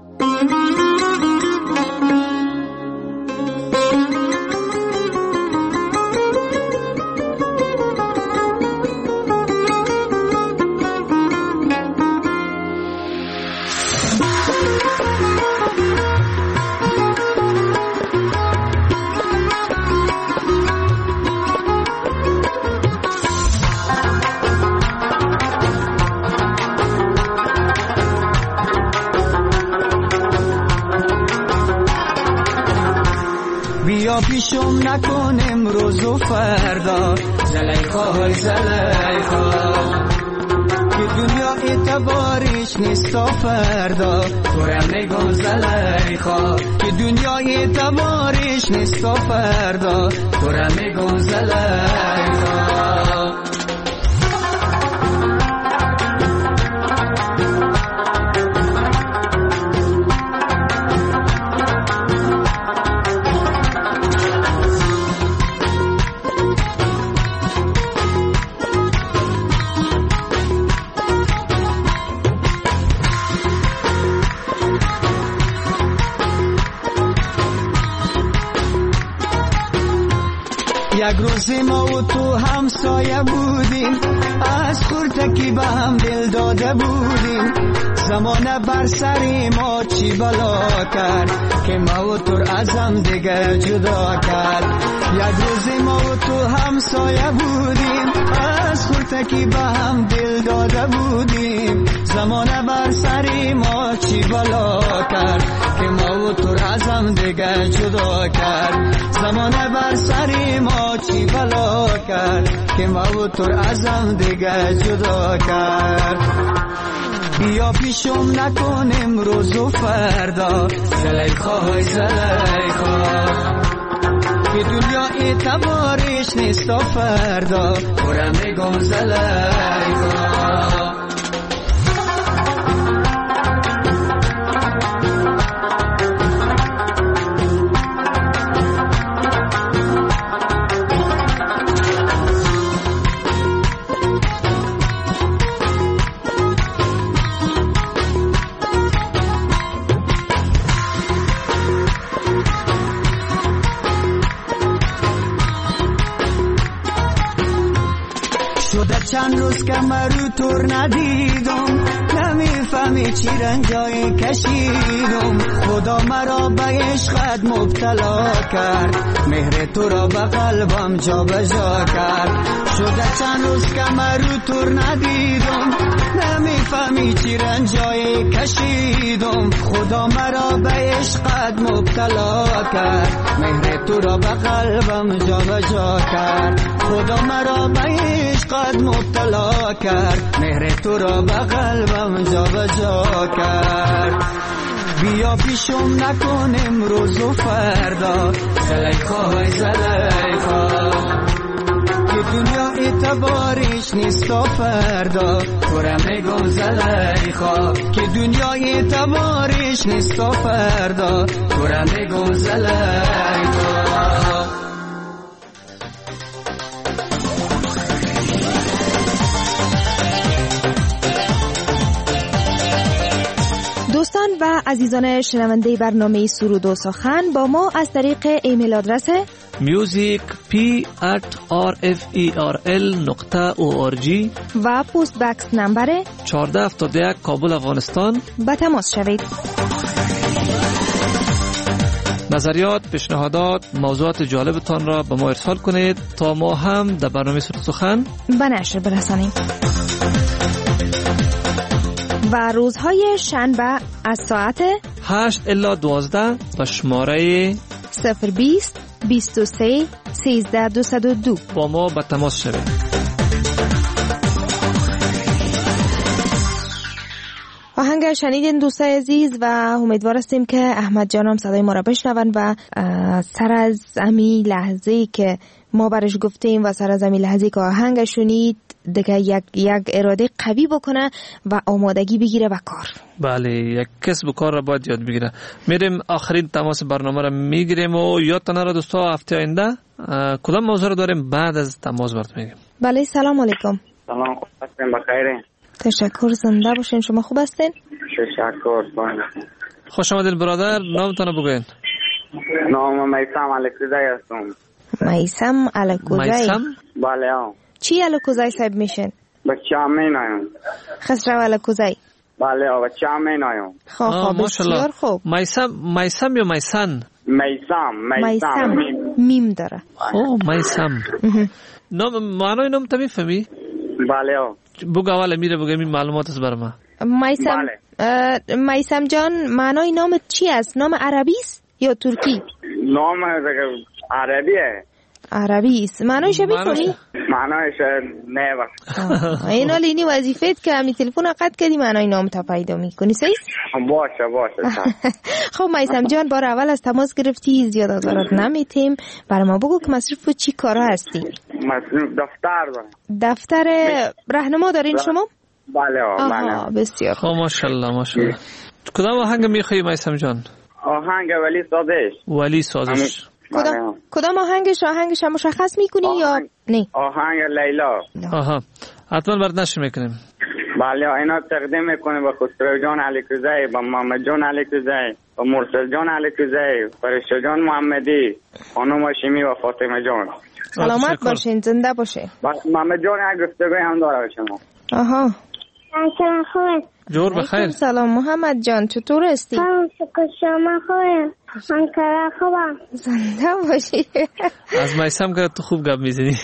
بیا پیشم نکن امروز و فردا، زلیخا زلیخا، که دنیا اعتبارش نیست تا فردا. تو را میگم زلیخا، که دنیا اعتبارش نیست تا فردا. تو را میگم زلیخا. یک روز ما و تو همسایه بودیم، از خورتکی به هم دل داده بودیم. زمانه بر سر ما چی بلا کرد که ما و تو ازم دیگه جدا کرد. یک روز ما و تو همسایه بودیم، از خورتکی به هم دل داده بودیم. زمانه بر سر ما چی بلا کرد که ما و تو ازم دیگه جدا کرد. زمانه بر سر ما چی بلا کرد که ما و تو ازم دیگه جدا کرد. بیا پیشم نکن امروز و فردا، زلیخا زلیخا، که دنیا اعتبارش نیست تا فردا. تو را میگم زلیخا. چند روز که مرو تور ندیدم، نمیفهمی چی رنجای کشیدم. خدا مرا به عشقت مبتلا کرد، مهر تو را به قلبم جا به جا کرد. شده چند روز که مرو تور ندیدم، نمیفهمی چی رنجای کشیدم. خدا مرا به عشقت مبتلا کرد، مهر تو را به قلبم جا به جا کرد. خدا مرا به عشقت مبتلا کرد، مهر تو را به قلبم جا به جا کرد. بیا پیشم نکن امروز و فردا، زلیخا زلیخا، که دنیا اعتبارش نیست تا فردا. تو را میگم زلیخا، که دنیا اعتبارش نیست تا فردا. تو را میگم زلیخا. دوستان و عزیزان شنونده برنامه سرود و سخن با ما از طریق ایمیل آدرس music@rferl.org و پست بکس نمبر 1471 کابل افغانستان با تماس شوید. نظریات، پیشنهادات، موضوعات جالبتان را به ما ارسال کنید تا ما هم در برنامه سرود و سخن به نشر برسانیم. و روزهای شنبه از ساعت 8 الی 12 به شماره 020 23 13 202 با ما به تماس شوید. آهنگ بله شنیدین دوستای عزیز و امیدوار هستیم که احمد جان هم صدای ما را بشنون و سر از امی لحظه‌ای که ما برش گفتیم و سر از امی لحظه‌ای که آهنگ شنید دیگه یک اراده قوی بکنه و آمادگی بگیره و کار. بله یک کسب و کار را باید یاد بگیره. میریم آخرین تماس برنامه را میگیریم و یادتان نره دوستا هفته آینده کدام موضوع را داریم بعد از تماس برات میگیم. بله سلام علیکم. سلام خوب هستین بخیرین؟ تشکر زنده باشین. شما خوب هستین؟ تشکر. خوش آمدید برادر. نامتون رو بگوین. نام میثم الکوزی هستم. میثم الکوزی. میثم؟ بله ها. چی الکوزی صاحب میشن؟ بچه هم مینایم. خسرو الکوزی. بله ها بچه هم مینایم. خواه بسیار خوب. میثم یا میثن؟ میثم میم داره. میثم. معنای نام تا میفهمی؟ بله ها. بگو اول میره بگو این معلومات از بر ما. میثم جان معنای نامت چی است؟ نام عربی است یا ترکی؟ نام عربیه. عربی است. معنایش میفهمی؟ معنایش نه وقت. این حال اینی وظیفت که همی تلفن قطع کردی معنای نام تا پیدا میکنی. صحیح؟ باشه. خب میثم جان بار اول از تماس گرفتی زیاد آزارت نمیتیم. برای ما بگو که مصروف چی کارا هستی؟ مصروف دفتر دارم. دفتر راهنما دارین شما؟ بله. بسیار خوب. ماشاءالله. کدام آهنگ میخوایی میثم جان؟ آهنگ ولی سازش. کدام آهنگش مشخص میکنی یا نه؟ آهنگ لیلا. حتما برات نشر میکنیم. بله اینا تقدیم میکنیم به خسرو جان الکوزی، به محمد جان الکوزی، به مرسل جان الکوزی، فرشته جان محمدی، خانم هاشمی و فاطمه جان. سلامت باشین، زنده باشین. محمد جان یک گفتگوی هم داره شما. سلام خوبه. جور بخیر. سلام محمد جان چطور هستی؟ شکر شما خوبه. من کارا خوبم. زنده باشی. از میثم که تو خوب گپ میزنی.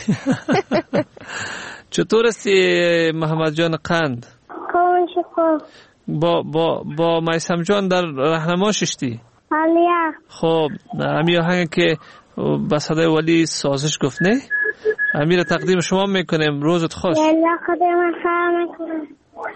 چطور هستی محمد جان قند؟ خوب شکر. با میثم جان در راهنما ششتی؟ حالیا. خب امی آهنگ که با صدای ولی سازش گفت نه؟ امی را تقدیم شما میکنیم. روزت خوش. یلا خودم خواهم میکنم.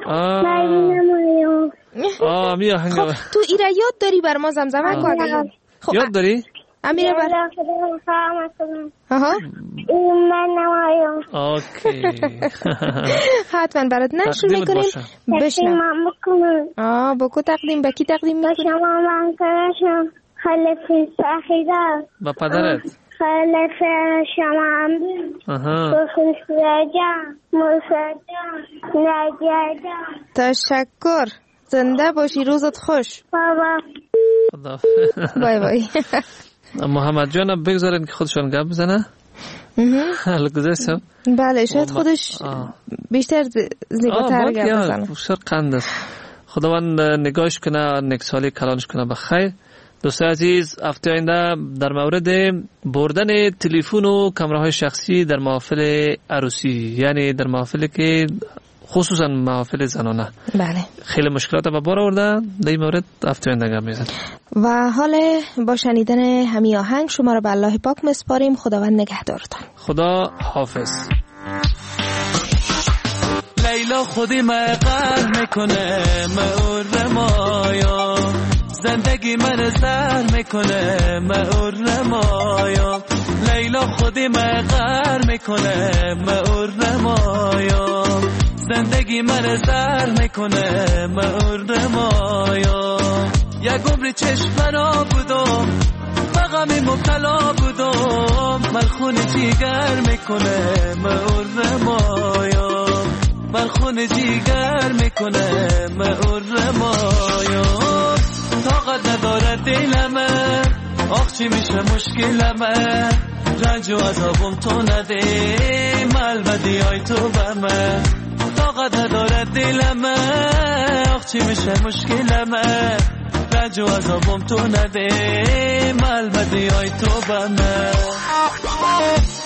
امی آهنگ. خب تو ایره یاد داری بر ما زمزمه کنی؟ یاد داری؟ امیره بر خودم خواهم میکنم. من نمایم. اوکی. حتما برات نشر میکنیم. بشنم بکو تقدیم. بکی تقدیم میکنیم؟ شما من کرشم خلفی ساخیده با پدرت خلف شما هم بخش جان موسیقی جان نجیه جان. تشکر. زنده باشی. روزت خوش. بابا. بای بای. محمد جان بگذارن که خودشون گپ بزنه. بله شاید خودش بیشتر زیباتر گپ بزنه. بیشتر قند است. خداوند نگاهش کنه، نکسالی کلانش کنه بخیر. دوستان عزیز هفته آینده در مورد بردن تلفن و کامراهای شخصی در محافل عروسی، یعنی در محافلی که خصوصا محافل زنانه خیلی مشکلات به بار آورده، در این مورد هفته آینده گپ میزنیم. و حال با شنیدن همین آهنگ شما را به الله پاک میسپاریم. خداوند نگهدارتان. خدا حافظ. لیلا خودی مقر میکنه مور مایا، زندگی من زر میکنه مور مایا. لیلا خودی مقر میکنه مور مایا، زندگی من زر میکنه مور مایا. یک عمر چشم فرا بودم بغمی مبتلا بودم، من جیگر میکنه مور مایا، من جیگر میکنه مور مایا. طاقت نداره دلمه آخ چی میشه مشکلمه، رنج و عذابم تو نده ملبدی های تو بمه. طاقت نداره دلمه آخ چی میشه مشکلمه، رنج و عذابم تو نده ملبدی های تو بمه.